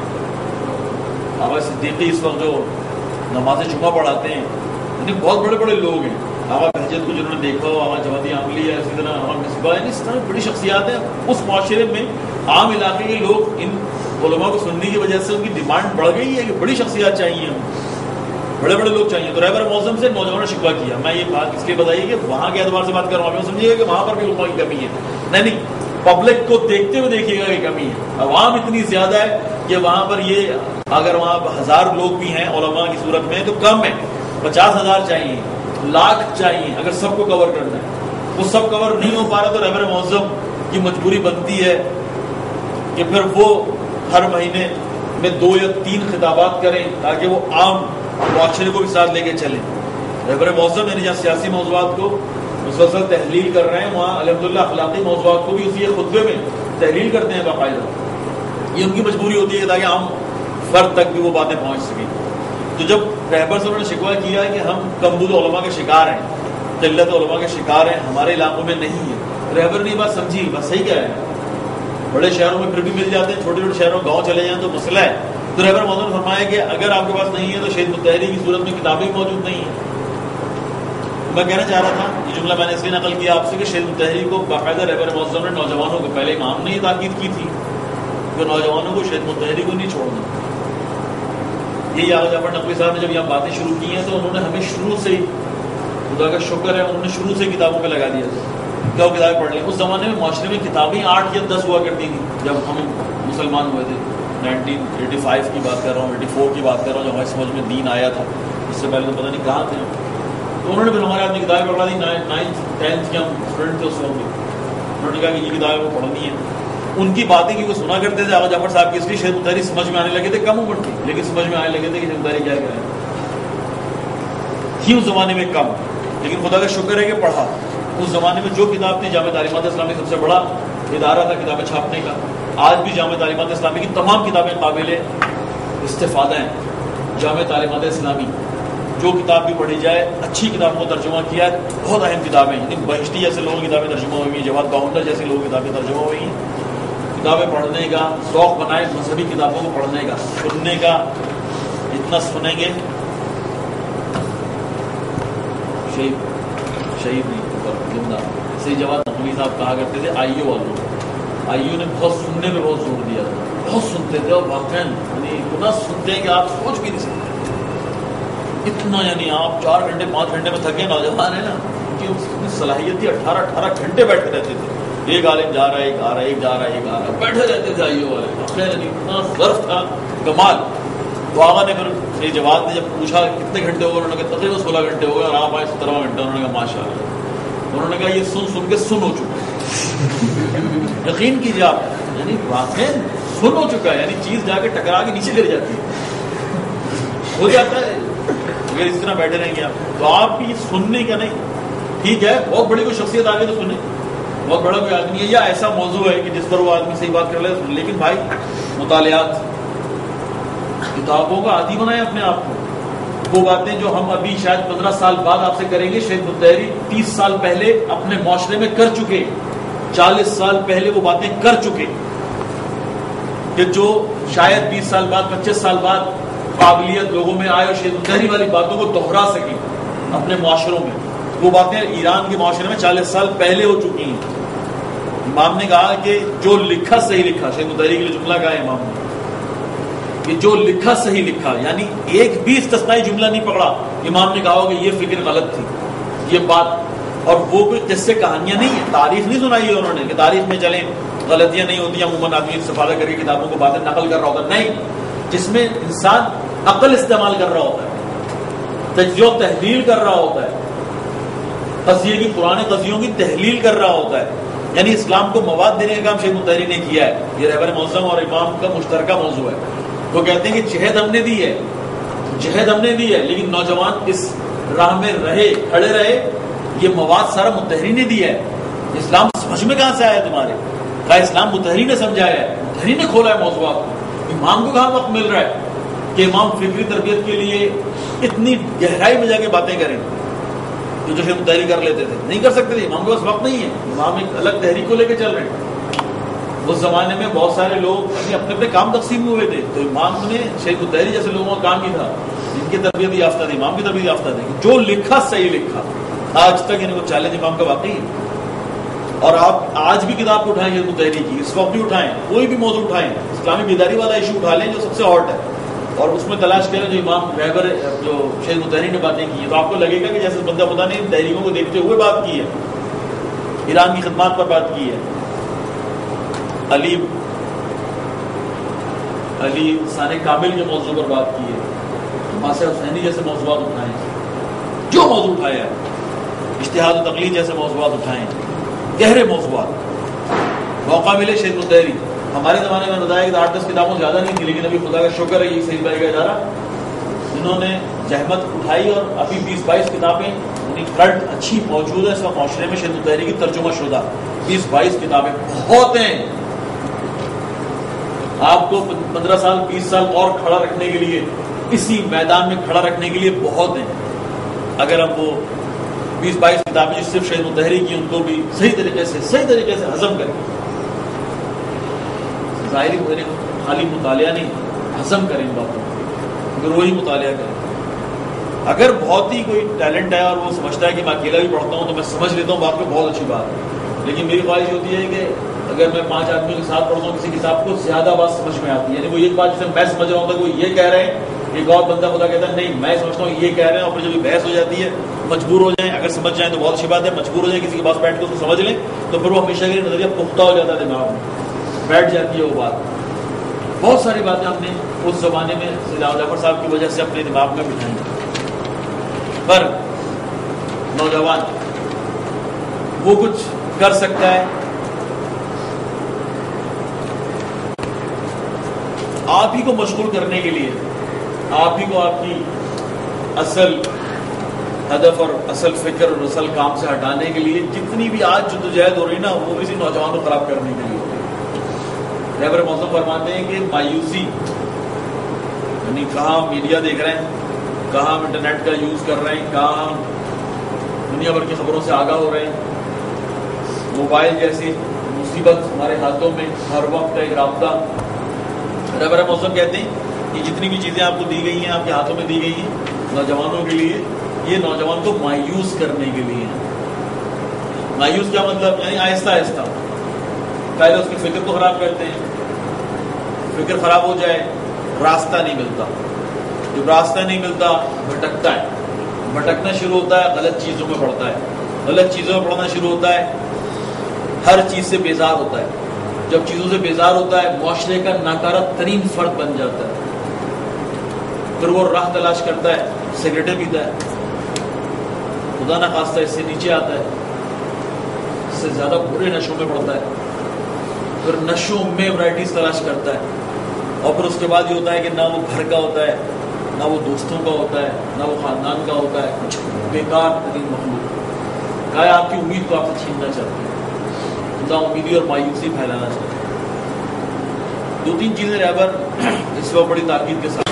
آبا صدیقی اس وقت جو نماز جمعہ پڑھاتے ہیں, یعنی بہت بڑے بڑے لوگ ہیں. آبا بہجت کو جنہوں نے دیکھا ہو, آبا چودھری عملی ہے, اسی طرح آبا مصباح, یعنی اس طرح بڑی شخصیات ہیں. اس معاشرے میں عام علاقے کے لوگ ان علماء کو سننے کی وجہ سے ان کی ڈیمانڈ بڑھ گئی ہے کہ بڑی شخصیات چاہیے, ہم بڑے بڑے لوگ چاہیے. تو رہبر موسم سے نوجوانوں نے شکوہ کیا. میں یہ بات اس لیے بتائیے کہ وہاں کے اعتبار سے بات کر رہا ہوں, آپ سمجھیے گا کہ وہاں پر بھی علماء کی کمی ہے. نہیں نہیں, پبلک کو دیکھتے ہوئے دیکھیے گا کہ کمی ہے. عوام اتنی زیادہ ہے کہ وہاں پر یہ اگر وہاں ہزار لوگ بھی ہیں علماء کی صورت میں تو کم ہے. پچاس ہزار چاہیے, لاکھ چاہیے اگر سب کو کور کرنا ہے. وہ سب کور نہیں ہو پا رہا تو رہبر معظم کی مجبوری بنتی ہے کہ پھر وہ ہر مہینے میں دو یا تین خطابات کریں تاکہ وہ عام معاشرے کو بھی ساتھ لے کے چلیں. رہبر معظم یعنی جہاں سیاسی موضوعات کو مسلسل تحلیل کر رہے ہیں وہاں الحمدللہ اخلاقی موضوعات کو بھی اسی خطبے میں تحلیل کرتے ہیں باقاعدہ. یہ ان کی مجبوری ہوتی ہے تاکہ عام فرد تک بھی وہ باتیں پہنچ سکیں. تو جب رہبر صاحب نے شکوہ کیا ہے کہ ہم کمبود علماء کے شکار ہیں, قلت علماء کے شکار ہیں, ہمارے علاقوں میں نہیں ہے, رہبر نے یہ بات سمجھی بس صحیح کیا ہے. بڑے شہروں میں پھر بھی مل جاتے ہیں, چھوٹے چھوٹے شہروں گاؤں چلے جائیں تو مسئلہ ہے. تو رہبر معظم نے فرمایا کہ اگر آپ کے پاس نہیں ہے تو شہید متحری کی صورت میں کتابیں موجود نہیں ہیں. میں کہنا چاہ رہا تھا یہ جملہ میں نے اس لیے نقل کیا آپ سے کہ شہید متحری کو باقاعدہ رہبر معظم نے نوجوانوں کو, پہلے امام نے یہ تاکید کی تھی کہ نوجوانوں کو شہید متحری کو نہیں چھوڑنا. یہی آغا جعفر نقوی صاحب نے جب یہ باتیں شروع کی ہیں تو انہوں نے ہمیں شروع سے ہی, خدا کا شکر ہے, انہوں نے شروع سے کتابوں پہ لگا دیا کیا وہ کتابیں پڑھ لیں. اس زمانے میں معاشرے میں کتابیں آٹھ یا دس ہوا کرتی تھیں جب ہم مسلمان ہوئے تھے. نائنٹین ایٹی فائیو کی بات کر رہا ہوں, ایٹی فور کی بات کر رہا ہوں, جب ہماری سمجھ میں دین آیا تھا. اس سے پہلے تو پتہ نہیں کہاں تھے. تو انہوں نے پھر ہمارے آدمی کتابیں پڑھا دی. نائنتھ ٹینتھ کے ہم اسٹوڈنٹ تھے اس وقت. انہوں نے کہا کہ یہ کتابیں وہ پڑھنی ہے. ان کی باتیں کی وہ سنا کرتے تھے آغا جعفر صاحب کی, اس لیے شہید متحری سمجھ میں آنے لگے تھے. کم عمر تھی لیکن سمجھ میں آنے لگے تھے کہ شہید متحری کیا کریں. تھی اس زمانے میں کم, لیکن خدا کا شکر ہے کہ پڑھا. اس زمانے میں جو کتاب تھی, جامع تعلیمات اسلامی سب سے بڑا ادارہ تھا کتابیں چھاپنے کا. آج بھی جامع تعلیمات اسلامی کی تمام کتابیں قابل استفادہ ہیں. جامع تعلیمات اسلامی جو کتاب بھی پڑھی جائے, اچھی کتاب کو ترجمہ کیا ہے, بہت اہم کتابیں ہیں. یعنی بہشتی جیسے لوگوں کی کتابیں ترجمہ ہوئی ہیں, جواد گاؤنڈر جیسے لوگوں کی کتابیں ترجمہ ہوئی ہیں. کتابیں پڑھنے کا ذوق بنائے, مذہبی کتابوں کو پڑھنے کا, سننے کا. اتنا سنیں گے شہید شہید نہیں زندہ. صحیح جواد نقوی صاحب کہا کرتے تھے آئیو والوں, آئیو نے بہت سننے پہ بہت زور دیا تھا. بہت سنتے تھے اور واقعاً یعنی اتنا سنتے ہیں کہ آپ سوچ بھی نہیں سکتے اتنا. یعنی آپ چار گھنٹے پانچ گھنٹے میں تھکے نوجوان ہیں نا, ان کی اتنی صلاحیت تھی. اٹھارہ اٹھارہ گھنٹے بیٹھے رہتے تھے. ایک عالم جا رہا ہے, ایک آ رہا ہے, ایک جا رہا ہے, ایک آ رہا ہے, بیٹھے رہتے تھے آئیو والے. اتنا ظرف تھا کمال. تو آغا نے پھر یہ جواد نے جب پوچھا کتنے گھنٹے ہو گئے, انہوں نے کہا تقریباً سولہ گھنٹے ہو گئے. اور آپ آئے سترواں گھنٹہ. انہوں نے کہا ماشاء اللہ. انہوں نے کہا یہ سن سن کے سن ہو چکا ہے. یقین کیجیے آپ, یعنی واقعی سن ہو چکا ہے. یعنی چیز جا کے ٹکرا کے نیچے گر جاتی ہے, ہو جاتا ہے اگر اس طرح بیٹھے رہیں گے آپ. تو آپ بھی سننے کا نہیں, ٹھیک ہے بہت بڑی کوئی شخصیت آ گئی تو سنیں, بہت بڑا کوئی آدمی ہے یا ایسا موضوع ہے کہ جس پر وہ آدمی صحیح بات کر لے. لیکن بھائی مطالعات, کتابوں کا عادی بنائیں اپنے آپ کو. وہ باتیں جو ہم ابھی شاید پندرہ سال بعد آپ سے کریں گے, شہید متحری تیس سال پہلے اپنے معاشرے میں کر چکے, چالیس سال پہلے وہ باتیں کر چکے, کہ جو شاید بیس سال بعد پچیس سال بعد قابلیت لوگوں میں آئے اور شہید متحری والی باتوں کو دہرا سکیں اپنے معاشروں میں. وہ باتیں ایران کے معاشرے میں چالیس سال پہلے ہو چکی ہیں. امام نے کہا کہ جو لکھا صحیح لکھا, شہید متحری کے لیے جملہ کہا ہے امام نے کہ جو لکھا صحیح لکھا, یعنی ایک بھی استثنائی جملہ نہیں پکڑا. امام نے کہا کہ یہ فکر غلط تھی, یہ بات. اور وہ کوئی جس سے کہانیاں نہیں ہیں, تاریخ نہیں سنائی ہے انہوں نے کہ تاریخ میں چلیں غلطیاں نہیں ہوتی. عموماً آدمی استفادہ کر کے کتابوں کو باتیں نقل کر رہا ہوتا ہے, نہیں, جس میں انسان عقل استعمال کر رہا ہوتا ہے, تجزیہ و تحلیل کر رہا ہوتا ہے, قضیے کی پرانے قضیوں کی تحلیل کر رہا ہوتا ہے. یعنی اسلام کو مواد دینے کا کام شیخ متحری نے کیا ہے. یہ رہبر معظم اور امام کا مشترکہ موضوع ہے. وہ کہتے ہیں کہ جہد ہم نے دی ہے, جہد ہم نے دی ہے, لیکن نوجوان اس راہ میں رہے, کھڑے رہے. یہ مواد سارا متحری نے دیا ہے. اسلام سمجھ میں کہاں سے آیا تمہارے؟ کہا اسلام متحری نے سمجھایا ہے, متحری نے کھولا ہے موضوعات کو. امام کو کہاں وقت مل رہا ہے کہ امام فکری تربیت کے لیے اتنی گہرائی میں جا کے باتیں کریں جو جو متحری کر لیتے تھے, نہیں کر سکتے تھے. امام کے پاس وقت نہیں ہے. امام ایک الگ تحریک کو لے کے چل رہے ہیں. اس زمانے میں بہت سارے لوگ اپنے اپنے کام تقسیم ہوئے تھے, تو امام نے شیخ متحری جیسے لوگوں کا کام ہی تھا جن کی تربیت یافتہ تھی, امام کی تربیت یافتہ تھی, جو لکھا صحیح لکھا. آج تک یعنی وہ چیلنج امام کا واقعی ہے. اور آپ آج بھی کتاب کو اٹھائیں شیخ متحری کی, اس وقت بھی اٹھائیں, کوئی بھی موضوع اٹھائیں, اسلامی بیداری والا ایشو اٹھا لیں جو سب سے ہاٹ ہے, اور اس میں تلاش کریں جو امام رہبر جو شیخ متحری نے باتیں کی ہیں, تو آپ کو لگے گا کہ جیسے بندہ خدا نے تحریکوں کو دیکھتے ہوئے بات کی ہے, ایران کی خدمات پر بات کی ہے. علی علی انسان کامل کے موضوع پر بات کی ہے، ماسہ حسینی جیسے موضوعات اٹھائیں، جو موضوع اٹھایا ہے، اجتہاد و تقلید جیسے موضوعات اٹھائیں، گہرے موضوعات، موقع ملے شیخ الدہری. ہمارے زمانے میں بتایا کہ آٹھ دس کتابوں زیادہ نہیں تھی، لیکن ابھی خدا کا شکر ہے یہ صحیح بھائی کا ادارہ انہوں نے زحمت اٹھائی اور ابھی بیس بائیس کتابیں یعنی کرنٹ اچھی موجود ہے اس وقت معاشرے میں شیخ الدہری کی ترجمہ شدہ بیس بائیس کتابیں بہت ہیں. آپ کو پندرہ سال بیس سال اور کھڑا رکھنے کے لیے، اسی میدان میں کھڑا رکھنے کے لیے بہت ہیں. اگر ہم وہ بیس بائیس کتابیں جو صرف شیخ الدہری کی ان کو بھی صحیح طریقے سے صحیح طریقے سے ہضم کریں، ظاہری خالی مطالعہ نہیں، ہضم کریں باتوں کو، گروہی مطالعہ کریں. اگر بہت ہی کوئی ٹیلنٹ ہے اور وہ سمجھتا ہے کہ میں اکیلا بھی پڑھتا ہوں تو میں سمجھ لیتا ہوں بات کو، بہت اچھی بات ہے. لیکن میری خواہش ہوتی ہے کہ اگر میں پانچ آدمیوں کے ساتھ پڑھتا ہوں کسی کتاب کو، زیادہ بات سمجھ میں آتی ہے. یعنی وہ ایک بات جسے میں سمجھ رہا ہوں تو وہ یہ کہہ رہے ہیں، ایک اور بندہ خدا کہتا ہے نہیں میں سمجھتا ہوں یہ کہہ رہے ہیں، اور پھر جب بحث ہو جاتی ہے مجبور ہو جائیں، اگر سمجھ جائیں تو بہت اچھی بات ہے، مجبور ہو جائیں کسی کے پاس بیٹھ کے اس کو سمجھ لیں تو پھر وہ ہمیشہ کے لیے نظریہ پختہ ہو جاتا ہے، دماغ میں بیٹھ جاتی ہے وہ بات. بہت ساری باتیں ہم نے اس زمانے میں سیدنا جعفر صاحب کی وجہ سے اپنے دماغ میں بٹھائی. پر نوجوان وہ کچھ کر سکتا ہے، آپ ہی کو مشغول کرنے کے لیے، آپ ہی کو آپ کی اصل ہدف اور اصل فکر اور اصل کام سے ہٹانے کے لیے جتنی بھی آج جدوجہد ہو رہی نا، وہ کسی نوجوان کو خراب کرنے کے لیے. رہبر موضوع فرماتے ہیں کہ مایوسی یعنی کہاں میڈیا دیکھ رہے ہیں، کہاں ہم انٹرنیٹ کا یوز کر رہے ہیں، کہاں ہم دنیا بھر کی خبروں سے آگاہ ہو رہے ہیں، موبائل جیسی مصیبت ہمارے ہاتھوں میں ہر وقت کا ایک رابطہ. رہبر موسم کہتے ہیں کہ جتنی بھی چیزیں آپ کو دی گئی ہیں، آپ کے ہاتھوں میں دی گئی ہیں نوجوانوں کے لیے، یہ نوجوان کو مایوس کرنے کے لیے ہیں. مایوس کیا مطلب؟ یعنی آہستہ آہستہ پہلے اس کی فکر کو خراب کرتے ہیں، فکر خراب ہو جائے راستہ نہیں ملتا، جب راستہ نہیں ملتا بھٹکتا ہے، بھٹکنا شروع ہوتا ہے، غلط چیزوں میں پڑتا ہے، غلط چیزوں میں پڑھنا شروع ہوتا ہے، ہر چیز سے بیزار ہوتا ہے. جب چیزوں سے بیزار ہوتا ہے معاشرے کا ناکارہ ترین فرد بن جاتا ہے. پھر وہ راہ تلاش کرتا ہے، سگریٹیں پیتا ہے، خدا نہ خواستہ اس سے نیچے آتا ہے، اس سے زیادہ برے نشوں میں پڑتا ہے، پھر نشوں میں ورائٹیز تلاش کرتا ہے. اور پھر اس کے بعد یہ ہوتا ہے کہ نہ وہ گھر کا ہوتا ہے، نہ وہ دوستوں کا ہوتا ہے، نہ وہ خاندان کا ہوتا ہے، کچھ بیکار ترین مخلوق. کہا ہے آپ کی امید کو آپ سے چھیننا چاہتے ہیں، خدا امیدی اور مایوسی پھیلانا چاہتے ہیں. دو تین چیزیں رہبر اس وقت بڑی تاکید کے ساتھ،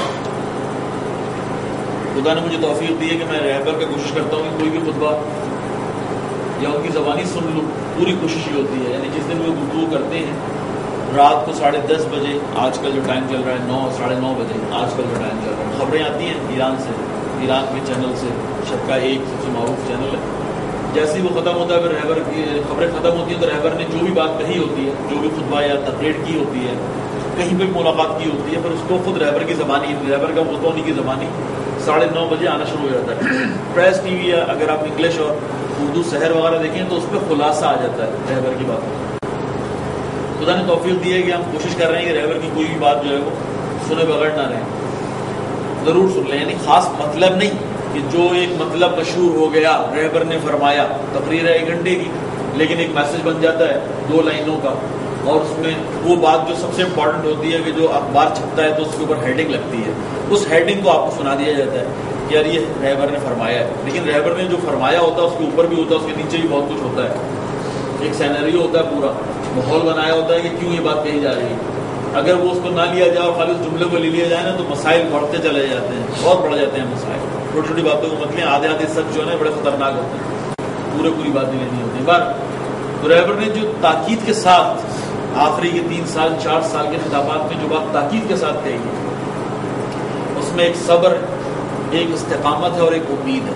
خدا نے مجھے توفیق دی ہے کہ میں رہبر کا کوشش کرتا ہوں کہ کوئی بھی خطبہ یا ان کی زبانی سن لوں. پوری کوشش یہ ہوتی ہے، یعنی جس دن وہ گفتگو کرتے ہیں رات کو ساڑھے دس بجے، آج کل جو ٹائم چل رہا ہے نو ساڑھے نو بجے آج کل جو ٹائم چل رہا ہے، خبریں آتی ہیں ایران سے، ایران کے چینل سے، شب کا ایک سب سے معروف چینل ہے. جیسے ہی وہ ختم ہوتا ہے پھر رہبر کی خبریں ختم ہوتی ہیں تو رہبر نے جو بھی بات کہی ہوتی ہے، جو بھی خطبہ یا تقریر کی ہوتی ہے، کہیں پہ ملاقات کی ہوتی ہے، پھر اس کو خود رہبر کی زبانی، رہبر کا خطبہ ہونے کی زبانی ساڑھے نو بجے آنا شروع ہو جاتا ہے. پریس ٹی وی یا اگر آپ انگلش اور اردو سحر وغیرہ دیکھیں تو اس پہ خلاصہ آ جاتا ہے رہبر کی باتوں. خدا نے توفیق دی ہے کہ ہم کوشش کر رہے ہیں کہ رہبر کی کوئی بھی بات جو ہے وہ سنے بغیر نہ رہے، ضرور سن لیں. یعنی خاص مطلب نہیں کہ جو ایک مطلب مشہور ہو گیا، رہبر نے فرمایا، تقریر ہے ایک گھنٹے کی لیکن ایک میسج بن جاتا ہے دو لائنوں کا، اور اس میں وہ بات جو سب سے امپورٹنٹ ہوتی ہے کہ جو اخبار چھپتا ہے تو اس کے اوپر ہیڈنگ لگتی ہے، اس ہیڈنگ کو آپ کو سنا دیا جاتا ہے کہ یار یہ رہبر نے فرمایا ہے. لیکن رہبر نے جو فرمایا ہوتا ہے اس کے اوپر بھی ہوتا ہے، اس کے نیچے بھی بہت کچھ ہوتا ہے، ایک سینریو ہوتا ہے، پورا ماحول بنایا ہوتا ہے کہ کیوں یہ بات کہی جا رہی ہے. اگر وہ اس کو نہ لیا جائے اور خالی اس جملے کو لے لیا جائے نا تو مسائل بڑھتے چلے جاتے ہیں، بہت بڑھ جاتے ہیں مسائل. چھوٹی چھوٹی باتوں کو مت لیں، آدھے آدھے سچ جو ہے نا بڑے خطرناک ہوتے ہیں، پورے پوری باتیں لینی ہوتی ہیں. بار رہبر نے جو تاکید کے ساتھ آخری کے تین سال چار سال کے خطابات میں جو بات تاکید کے ساتھ کہی ہے، اس میں ایک صبر، ایک استقامت ہے اور ایک امید ہے.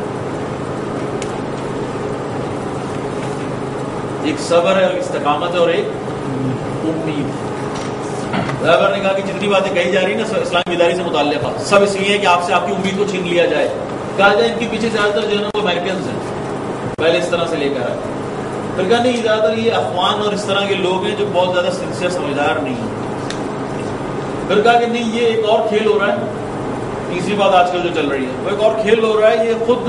ایک صبر ہے، ایک استقامت ہے اور ایک امید ہے. رہبر نے کہا کہ جتنی باتیں کہی جا رہی ہیں نا اسلامی بیداری سے متعلقہ، سب اس لیے کہ آپ سے آپ کی امید کو چھین لیا جائے. کہا جائے ان کے پیچھے زیادہ تر جو ہے نا وہ امریکنز ہیں، پہلے اس طرح سے لے کر آئے. پھر کہا نہیں زیادہ تر یہ افغان اور اس طرح کے لوگ ہیں جو بہت زیادہ سنسیئر سمجھدار نہیں ہیں. پھر کہا کہ نہیں یہ ایک اور کھیل ہو رہا ہے. تیسری بات آج کل جو چل رہی ہے وہ ایک اور کھیل ہو رہا ہے. یہ خود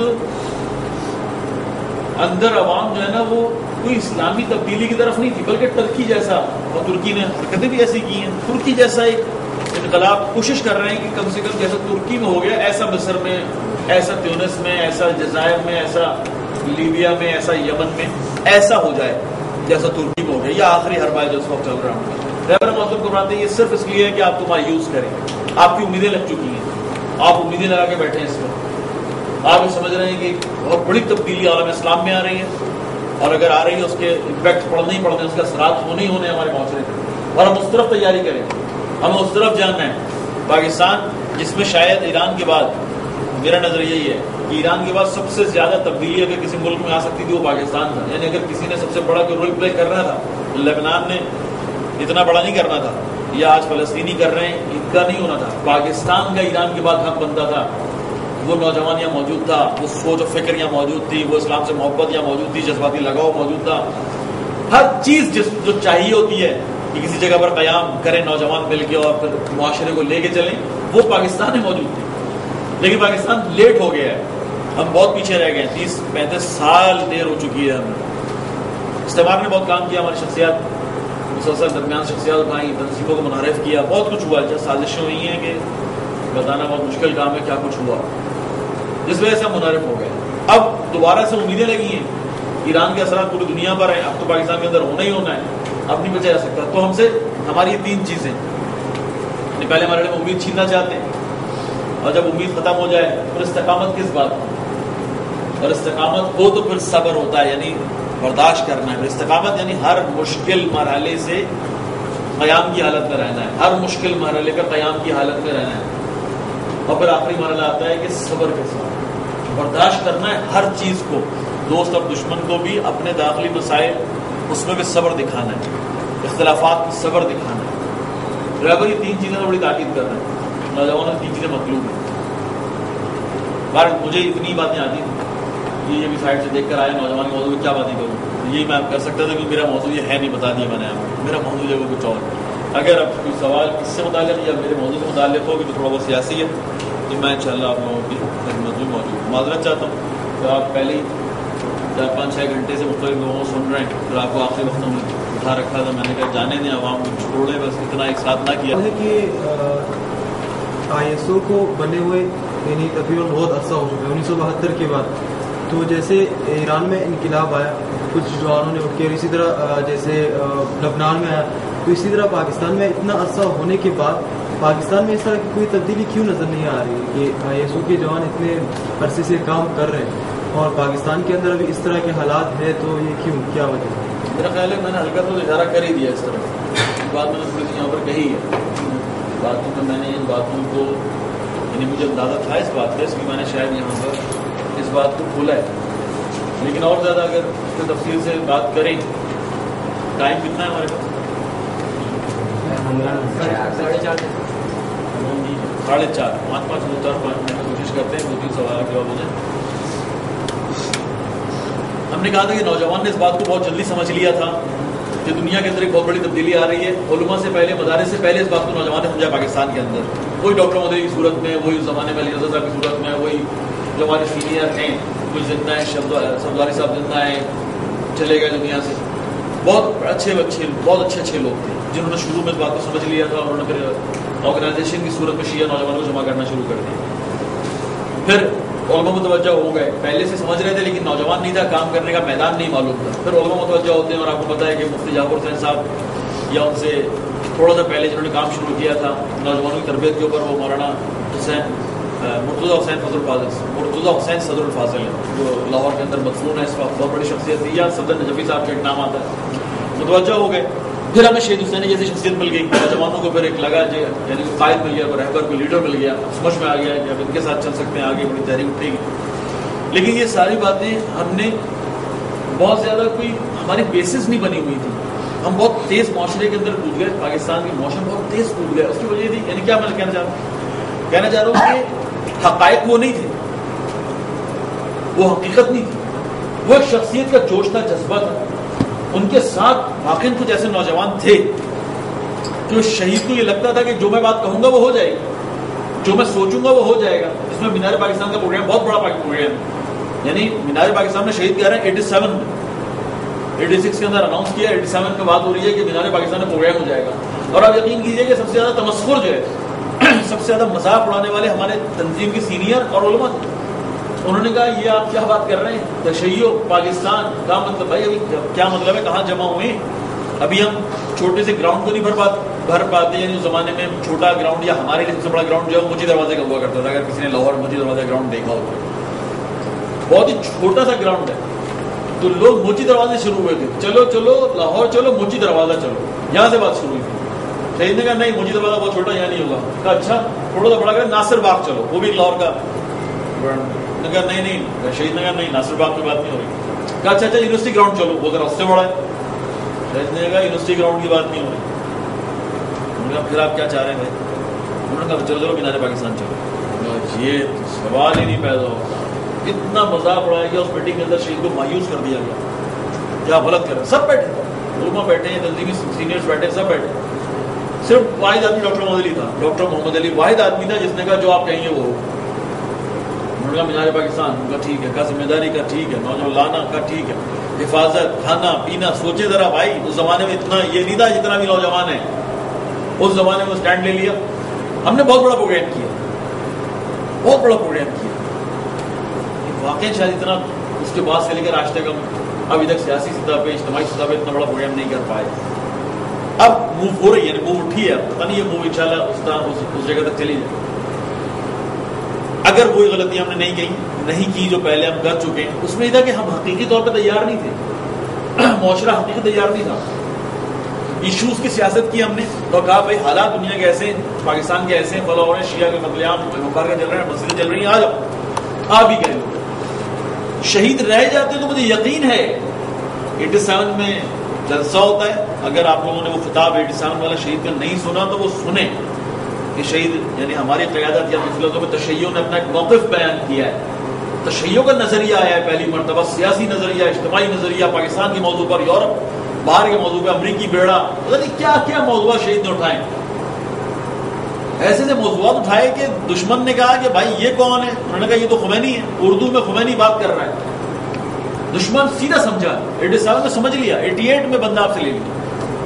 اندر عوام جو ہے نا وہ کوئی اسلامی تبدیلی کی طرف نہیں تھی بلکہ ترکی جیسا, اور ترکی نے حرکتیں بھی ایسی کی ہیں, ترکی جیسا ایک انقلاب کوشش کر رہے ہیں کہ کم سے کم جیسا ترکی میں ہو گیا ایسا مصر میں, ایسا تیونس میں, ایسا جزائر میں, ایسا لیبیا میں, ایسا یمن میں ایسا ہو جائے جیسا ترکی میں ہو گیا. یہ آخری حربہ ہے جو اس وقت چل رہا ہے. رہبر موضوع کو بناتے ہیں یہ صرف اس لیے ہے کہ آپ کو مایوس کریں. آپ کی امیدیں لگ چکی ہیں, آپ امیدیں لگا کے بیٹھے ہیں اس وقت. آپ یہ سمجھ رہے ہیں کہ بہت بڑی تبدیلی عالم اسلام میں آ رہی ہے, اور اگر آ رہی ہے اس کے امپیکٹ پڑنے ہی پڑنے, اس کے اثرات ہونے ہی ہونے ہمارے معاشرے پہ, اور ہم اس طرف تیاری کریں. ہمیں اس طرف جاننا ہے. پاکستان جس میں شاید ایران کے بعد, میرا نظر یہی ہے کہ ایران کے بعد سب سے زیادہ تبدیلی اگر کسی ملک میں آ سکتی تھی وہ پاکستان تھا. یعنی اگر کسی نے سب سے بڑا کوئی رول پلے کرنا تھا, لبنان نے اتنا بڑا نہیں کرنا تھا, یا آج فلسطینی کر رہے ہیں, ان کا نہیں ہونا تھا. پاکستان کا ایران کے بعد حق بنتا تھا. وہ نوجوان یہاں موجود تھا, وہ سوچ و فکر یہاں موجود تھی, وہ اسلام سے محبت یہاں موجود تھی, جذباتی لگاؤ موجود تھا. ہر چیز جس جو چاہیے ہوتی ہے کہ کسی جگہ پر قیام کریں نوجوان مل کے اور پھر معاشرے کو لے کے چلیں, وہ پاکستان میں موجود تھی. لیکن پاکستان لیٹ ہو گیا ہے, ہم بہت پیچھے رہ گئے ہیں. تیس پینتیس سال دیر ہو چکی ہے. ہمیں استعمار نے بہت کام کیا, ہماری شخصیات مسلسل درمیان شخصیات اٹھائیں, تنظیموں کو منحرف کیا, بہت کچھ ہوا. جب سازشیں ہوئی ہیں کہ بتانا بہت مشکل کام ہے کیا کچھ ہوا, جس وجہ سے ہم منحرف ہو گئے. اب دوبارہ سے امیدیں لگی ہیں, ایران کے اثرات پوری دنیا پر ہیں, اب تو پاکستان کے اندر ہونا ہی ہونا ہے, اب نہیں بچا جا سکتا. تو ہم سے ہماری یہ تین چیزیں, پہلے ہمارے امید چھیننا چاہتے ہیں, اور جب امید ختم ہو جائے پھر استقامت کس بات کی, اور استقامت ہو تو پھر صبر ہوتا ہے, یعنی برداشت کرنا ہے. استقامت یعنی ہر مشکل مرحلے سے قیام کی حالت میں رہنا ہے, ہر مشکل مرحلے کا قیام کی حالت میں رہنا ہے. اور پھر آخری مرحلہ آتا ہے کہ صبر کے ساتھ برداشت کرنا ہے ہر چیز کو, دوست اور دشمن کو بھی, اپنے داخلی مسائل اس میں بھی صبر دکھانا ہے, اختلافات میں صبر دکھانا ہے. ڈرائیور یہ تین چیزیں بڑی تاکید کر رہے ہیں. نوجوانوں تین چیزیں مطلوب ہیں. بار مجھے اتنی باتیں آتی تھیں, یہ بھی سائڈ سے دیکھ کر آئے نوجوان کے موضوع میں کیا باتیں کروں, یہی میں کر سکتا تھا کہ میرا موضوع یہ ہے نہیں, بتا دیا میں نے آپ کو. میرا موضوع جو ہے وہ کچھ اور. اگر اب کوئی سوال اس سے متعلق یا میرے موضوع سے متعلق ہو کہ جو تھوڑا بہت سیاسی ہے, تو میں انشاءاللہ آپ لوگوں کی خدمت میں موجود ہوں. معذرت چاہتا ہوں کہ آپ پہلے ہی چار پانچ چھ گھنٹے سے مختلف لوگوں کو سن رہے ہیں, پھر آپ کو آخری وقتوں میں اٹھا رکھا تھا. میں نے کہا جانے دیں, عوام کو چھوڑے, بس اتنا ایک ساتھ نہ کیا. کہ آئی ایس او کو بنے ہوئے یعنی تقریباً بہت عرصہ ہو چکا ہے, انیس سو بہتر کے بعد. تو جیسے ایران میں انقلاب آیا, کچھ جوانوں نے اٹھ کے, اور اسی طرح جیسے لبنان میں آیا, تو اسی طرح پاکستان میں اتنا عرصہ ہونے کے بعد پاکستان میں اس طرح کی کوئی تبدیلی کیوں نظر نہیں آ رہی کہ آئی ایس او کے جوان اتنے عرصے سے کام کر رہے ہیں, اور پاکستان کے اندر ابھی اس طرح کے حالات ہے, تو یہ کیوں, کیا وجہ ہے؟ میرا خیال ہے میں نے ہلکا تو اشارہ کر ہی دیا اس طرف. بات میں نے تھوڑی سی یہاں پر کہی ہے. باتوں میں میں نے ان باتوں کو, یعنی مجھے اندازہ تھا اس بات کا, اس لیے میں نے شاید یہاں پر اس بات کو کھولا ہے. لیکن اور زیادہ اگر اس کے تفصیل سے بات کریں, ٹائم کتنا ہے ہمارے پاس؟ ساڑھے چار ساڑھے چار پانچ پانچ دو چار پانچ منٹ کوشش کرتے ہیں, دو تین سوال کے جواب ہو جائیں. ہم نے کہا تھا کہ نوجوان نے اس بات کو بہت جلدی سمجھ لیا تھا کہ دنیا کے اندر ایک بہت بڑی تبدیلی آ رہی ہے. علماء سے پہلے, مدارس سے پہلے اس بات کو نوجوان نے سمجھا پاکستان کے اندر. وہی ڈاکٹر مودودی کی صورت میں, وہی اس زمانے میں علی رضا صاحب کی صورت میں, وہی جو ہمارے سینئر ہیں, کچھ زندہ ہیں, سبزاری صاحب زندہ ہیں, چلے گئے دنیا سے. بہت اچھے اچھے بہت اچھے اچھے لوگ تھے جنہوں نے شروع میں اس بات کو سمجھ لیا تھا, انہوں نے پھر آرگنائزیشن کی صورت میں شیعہ نوجوانوں کو جمع کرنا شروع کر دیا. پھر علماء متوجہ ہو گئے, پہلے سے سمجھ رہے تھے لیکن نوجوان نہیں تھا, کام کرنے کا میدان نہیں معلوم تھا. پھر علماء متوجہ ہوتے ہیں, اور آپ کو پتہ ہے کہ مفتی جعفر حسین صاحب یا ان سے تھوڑا سا پہلے جنہوں نے کام شروع کیا تھا نوجوانوں کی تربیت کے اوپر, وہ مولانا حسین مرتضیٰ حسین فضل الفاضل مرتضیٰ حسین صدر الفاضل ہے, جو لاہور کے اندر مدفون ہے اس وقت, بہت بڑی شخصیت تھی. یا صدر نجفی صاحب کا ایک نام آتا ہے. متوجہ ہو گئے. پھر ہمیں شہید حسین جیسی شخصیت مل گئی, نوجوانوں کو پھر ایک لگا, یعنی قائد مل گیا, کوئی رہبر, کوئی لیڈر مل گیا, سمجھ میں آ گیا کہ اب ان کے ساتھ چل سکتے ہیں, آگے بڑی تحریک اٹھے گی. لیکن یہ ساری باتیں ہم نے بہت زیادہ, کوئی ہماری بیسس نہیں بنی ہوئی تھی. ہم بہت تیز معاشرے کے اندر کود گئے, پاکستان کی معاشرہ بہت تیز کود گیا. اس کی وجہ تھی, یعنی کیا میں کہنا چاہ رہا ہوں کہنا چاہ رہا ہوں کہ حقائق وہ نہیں تھے, وہ حقیقت نہیں تھی, وہ ایک شخصیت کا جوش تھا, جذبہ تھا. ان کے ساتھ واقعی کچھ ایسے نوجوان تھے کہ شہید کو یہ لگتا تھا کہ جو میں بات کہوں گا وہ ہو جائے گی, جو میں سوچوں گا وہ ہو جائے گا. اس میں مینار پاکستان کا پروگرام بہت بڑا پروگرام ہے, یعنی مینار پاکستان میں شہید کہہ رہے ہیں ایٹی سیون میں, ایٹی سکس کے اندر اناؤنس کیا, ایٹی سیون میں بات ہو رہی ہے کہ مینار پاکستان میں پروگرام ہو جائے گا. اور آپ یقین کیجئے کہ سب سے زیادہ تمسخر جو ہے, سب سے زیادہ مذاق اڑانے والے ہمارے تنظیم کے سینئر اور علماء. انہوں نے کہا یہ آپ کیا بات کر رہے ہیں, تشیع پاکستان کا مطلب بھائی ابھی کیا مطلب ہے, کہاں جمع ہوئے, ابھی ہم چھوٹے سے گراؤنڈ کو نہیں بھر پاتے بھر پاتے یعنی اس زمانے میں چھوٹا گراؤنڈ یا ہمارے لیے سب سے بڑا گراؤنڈ جو ہے موچی دروازے کا ہوا کرتا تھا. اگر کسی نے لاہور موچی دروازے گراؤنڈ دیکھا ہو تو بہت ہی چھوٹا سا گراؤنڈ ہے, تو لوگ موچی دروازے شروع ہوئے تھے, چلو چلو لاہور چلو موچی دروازہ چلو, یہاں سے بات شروع ہوئی تھی. شہید نے کہا نہیں موچی دروازہ بہت چھوٹا, یہاں نہیں ہوگا. کہا اچھا تھوڑا سا بڑا کر ناصر باغ چلو, وہ بھی لاہور کا. نے کہا نہیں نہیں, شہید نے کہا نہیں ناصر باغ کی بات نہیں ہو رہی. کہا اچھا اچھا یونیورسٹی گراؤنڈ چلو, وہ ذرا اس سے بڑا ہے. شہید نے کہا یونیورسٹی گراؤنڈ کی بات نہیں ہو رہی. انہوں نے کہا پھر آپ کیا چاہ رہے ہیں بھائی؟ انہوں نے کہا چلو چلو مینار پاکستان چلو. یہ سوال ہی نہیں پیدا ہوتا, اتنا مذاق اڑایا گیا اس میٹنگ کے اندر, شہید کو مایوس کر دیا گیا. کیا غلط کر رہے, سب بیٹھے, علماء بیٹھے ہیں, تنظیمی سینئرز بیٹھے, سب بیٹھے. صرف واحد آدمی ڈاکٹر محمد علی تھا, ڈاکٹر محمد علی واحد آدمی تھا جس نے کہا جو آپ کہیں گے وہ ہو. انہوں نے کہا مینار پاکستان کا ٹھیک ہے, کا ذمہ داری کا ٹھیک ہے, نوجوان لانا کا ٹھیک ہے, حفاظت, کھانا پینا. سوچے ذرا بھائی, اس زمانے میں اتنا یہ نہیں تھا جتنا بھی نوجوان ہے. اس زمانے میں اسٹینڈ لے لیا. ہم نے بہت بڑا پروگرام کیا, بہت بڑا پروگرام کیا. واقعی شاید اتنا اس کے بعد سے لے کر آج تک ہم ابھی تک سیاسی سطح پہ, اجتماعی سطح پہ اتنا بڑا پروگرام نہیں کر پائے. اب موو ہو رہی ہے, موو اٹھی ہے, پتہ نہیں یہ موو انشاءاللہ اس طرح اس جگہ تک چلی جائے. اگر کوئی غلطی ہم نے نہیں کی نہیں کی جو پہلے ہم کر چکے ہیں, اس میں یہ تھا کہ ہم حقیقی طور پہ تیار نہیں تھے, معاشرہ حقیقی تیار نہیں تھا. ایشوز کی سیاست کی ہم نے, تو کہا بھائی حالات دنیا کے ایسے ہیں, پاکستان کے ایسے ہیں, فلاں ہو رہے ہیں, شیعہ کے قتل عام پیغمبر کے چل رہے ہیں, مسجدیں چل رہی ہیں, آ جاؤ آپ ہی کہہ لو. شہید رہ جاتے تو مجھے یقین ہے ایٹی سیون میں جلسہ ہوتا ہے. اگر آپ لوگوں نے وہ خطاب ایٹی سیون والا شہید کا نہیں سنا تو وہ سنیں کہ شہید یعنی ہماری قیادت یا مفلتوں میں تشیع نے اپنا ایک موقف بیان کیا ہے. تشیع کا نظریہ آیا ہے پہلی مرتبہ, سیاسی نظریہ, اجتماعی نظریہ, پاکستان کے موضوع پر, یورپ باہر کے موضوع پہ, امریکی بیڑا, پتہ نہیں کیا کیا موضوعات شہید نے اٹھائے. ایسے سے موضوعات اٹھائے کہ دشمن نے کہا کہ بھائی یہ کون ہے, انہوں نے کہا یہ تو خمینی ہے, اردو میں خمینی بات کر رہا ہے. دشمن سیدھا سمجھا, ایٹی سیون میں سمجھ لیا, ایٹی ایٹ میں بندہ آپ سے لے لیا,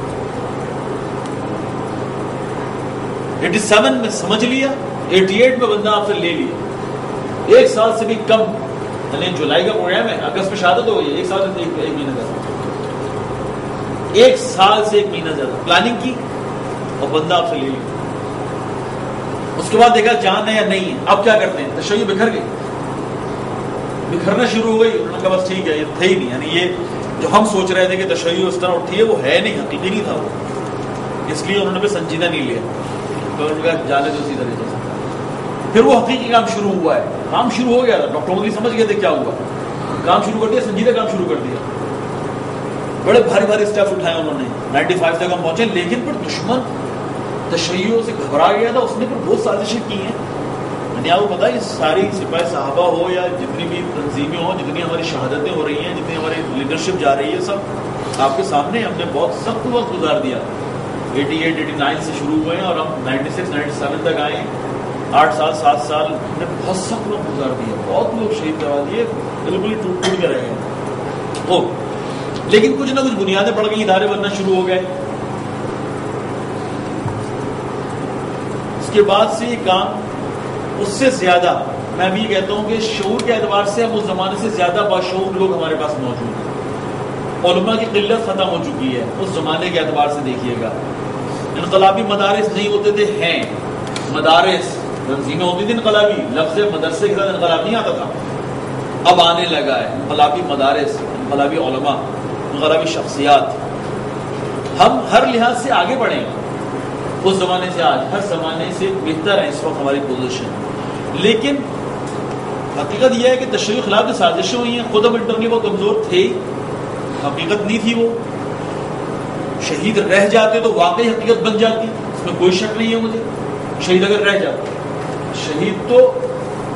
ایٹی سیون میں سمجھ لیا, ایٹی ایٹ میں بندہ آپ سے لے لیا. ایک سال سے بھی کم, یعنی جولائی کا پروگرام ہے, اگست میں شہادت ہو گئی, ایک سال سے ایک مہینہ زیادہ, ایک سال سے ایک مہینہ زیادہ پلاننگ کی اور بندہ آپ سے لے لیا. اس کے بعد دیکھا جان ہے یا نہیں ہے, اب کیا کرتے ہیں, تشیع بکھر گئی, بکھرنا شروع ہو گئی. انہوں نے کہا بس ٹھیک ہے, یہ تھے ہی نہیں, یعنی یہ جو ہم سوچ رہے تھے کہ تشیع اس طرح اٹھی ہے وہ ہے نہیں, حقیقی نہیں تھا وہ, اس لیے انہوں نے بھی سنجیدہ نہیں لیا. تو انہوں نے کہا جانے تو اسی طریقے سے. پھر وہ حقیقی کام شروع ہوا ہے, کام شروع ہو گیا تھا, ڈاکٹر مودی سمجھ گئے تھے کیا ہوا, کام شروع کر دیا, سنجیدہ کام شروع کر دیا. بڑے بھاری بھاری اسٹیپس اٹھائے انہوں نے, نائنٹی فائیو تک ہم پہنچے. لیکن پھر دشمن تشیع سے گھبرا گیا تھا, اس نے پھر بہت سازشیں کی ہیں. یعنی آپ کو پتا ہے ساری سپاہی صحابہ ہو یا جتنی بھی تنظیمیں ہوں, جتنی ہماری شہادتیں ہو رہی ہیں, جتنی ہماری لیڈرشپ جا رہی ہے, سب آپ کے سامنے. ہم نے بہت سخت وقت گزار دیا, ایٹی ایٹ ایٹی نائن سے شروع ہوئے ہیں اور ہم نائنٹی سکس نائنٹی سیون تک آئے ہیں. آٹھ سال سات سال ہم نے بہت سخت وقت گزار دیا, بہت لوگ شہید کروا دیے, بالکل ہی ٹوٹ ٹوٹ کے رہ گئے. او لیکن کچھ نہ کچھ بنیادیں پڑ گئی, ادارے بننا شروع ہو گئے. اس کے بعد سے یہ کام اس سے زیادہ, میں بھی یہ کہتا ہوں کہ شعور کے اعتبار سے ہم اس زمانے سے زیادہ باشعور لوگ ہمارے پاس موجود ہیں. علماء کی قلت ختم ہو چکی ہے اس زمانے کے اعتبار سے. دیکھیے گا انقلابی مدارس نہیں ہوتے تھے, ہیں مدارس, تنظیمیں ہوتی تھی انقلابی, لفظ مدرسے کے ساتھ انقلاب نہیں آتا تھا, اب آنے لگا ہے. انقلابی مدارس, انقلابی علماء, انقلابی شخصیات. ہم ہر لحاظ سے آگے بڑھیں اس زمانے سے, آج ہر زمانے سے بہتر ہے اس وقت ہماری پوزیشن. لیکن حقیقت یہ ہے کہ تشیع کے خلاف جو سازشیں ہوئی ہیں, خود ہم انٹرنلی بہت کمزور تھے, حقیقت نہیں تھی وہ. شہید رہ جاتے تو واقعی حقیقت بن جاتی, اس میں کوئی شک نہیں ہے مجھے. شہید اگر رہ جاتا, شہید تو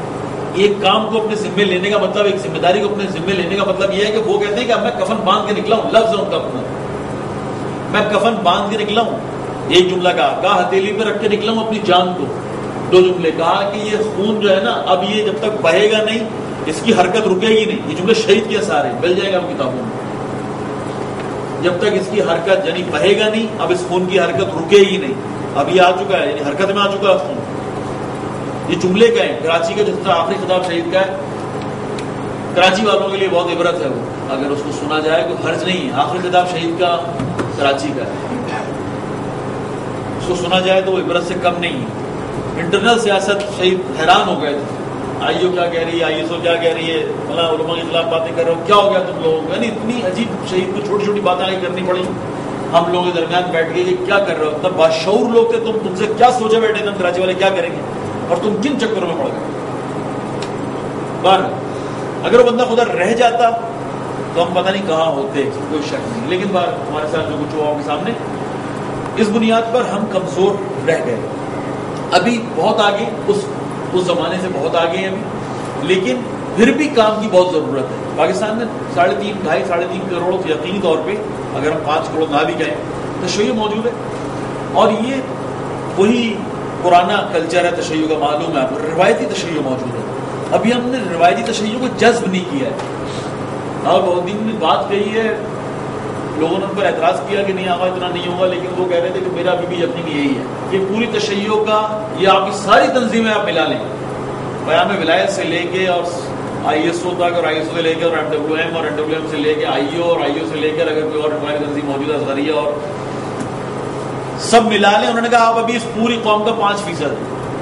ایک کام کو اپنے ذمے لینے کا مطلب، ایک ذمہ داری کو اپنے ذمے لینے کا مطلب یہ ہے کہ وہ کہتے ہیں کہ اب میں کفن باندھ کے نکلا ہوں، لفظ ہے ان کا اپنا، میں کفن باندھ کے نکلا ہوں. ایک جملہ کہا کہا ہتھیلی پہ رکھ کے نکلا ہوں اپنی جان کو. دو جملے کہا کہ یہ خون جو ہے نا اب یہ جب تک بہے گا نہیں اس کی حرکت رکے گی نہیں. یہ جملے شہید کے سارے مل جائے گا ہم کتابوں میں. جب تک اس کی حرکت یعنی بہے گا نہیں اب اس خون کی حرکت رکے گی نہیں. اب یہ آ چکا ہے یعنی حرکت میں آ چکا ہے خون. یہ جملے کا ہے. کراچی کا جس طرح آخری خطاب شہید کا ہے، کراچی والوں کے لیے بہت عبرت ہے وہ، اگر اس کو سنا جائے تو حرج نہیں ہے. آخری خطاب شہید کا کراچی کا ہے، اس کو سنا جائے تو وہ عبرت سے کم نہیں ہے. انٹرنل سیاست شہید حیران ہو گئے تھے، آئی او کیا کہہ رہی ہے، آئی ایس او کیا کہہ رہی ہے، فلاں علماء کے خلاف باتیں کر رہے ہو، کیا ہو گیا تم لوگوں کو. یعنی اتنی عجیب شہید کو چھوٹی چھوٹی باتیں آگے کرنی پڑی. ہم لوگوں کے درمیان بیٹھ گئے کہ کیا کر رہے ہو، تب باشعور لوگ تھے تم، تم سے کیا سوچے بیٹھے تھے کراچی والے کیا کریں گے اور تم کن چکروں میں پڑ گئے. بار اگر وہ بندہ خدا رہ جاتا تو ہم پتہ نہیں کہاں ہوتے، کوئی شک نہیں. لیکن بار ہمارے ساتھ جو کچھ ہوا کے سامنے، اس بنیاد پر ہم کمزور رہ گئے. ابھی بہت آگے، اس اس زمانے سے بہت آگے ہیں ابھی، لیکن پھر بھی کام کی بہت ضرورت ہے. پاکستان میں ساڑھے تین ڈھائی ساڑھے تین کروڑ یقینی طور پہ، اگر ہم پانچ کروڑ نہ بھی کہیں، تشیع موجود ہے. اور یہ وہی پرانا کلچر ہے تشیع کا، معلوم ہے آپ کو، روایتی تشیع موجود ہے. ابھی ہم نے روایتی تشیع کو جذب نہیں کیا ہے. اور بہت دن میں بات کہی ہے، لوگوں نے ان پر اعتراض کیا کہ نہیں آگا اتنا نہیں ہوگا، لیکن وہ کہہ رہے تھے کہ میرا ابھی بھی یقین یہی ہے کہ پوری تشیع کا، یہ آپ کی ساری تنظیمیں آپ ملا لیں، قیام ولایت سے لے کے اور آئی ایس او تک، اور آئی ایس او سے لے کے اور ایم ڈبلیو ایم، اور ایم ڈبلیو ایم سے لے کے آئی او، اور آئی او سے لے کر اگر کوئی اور روایتی تنظیم موجود ہے ذریعہ، اور سب ملا لیں. انہوں نے کہا آپ ابھی اس پوری قوم کا پانچ فیصد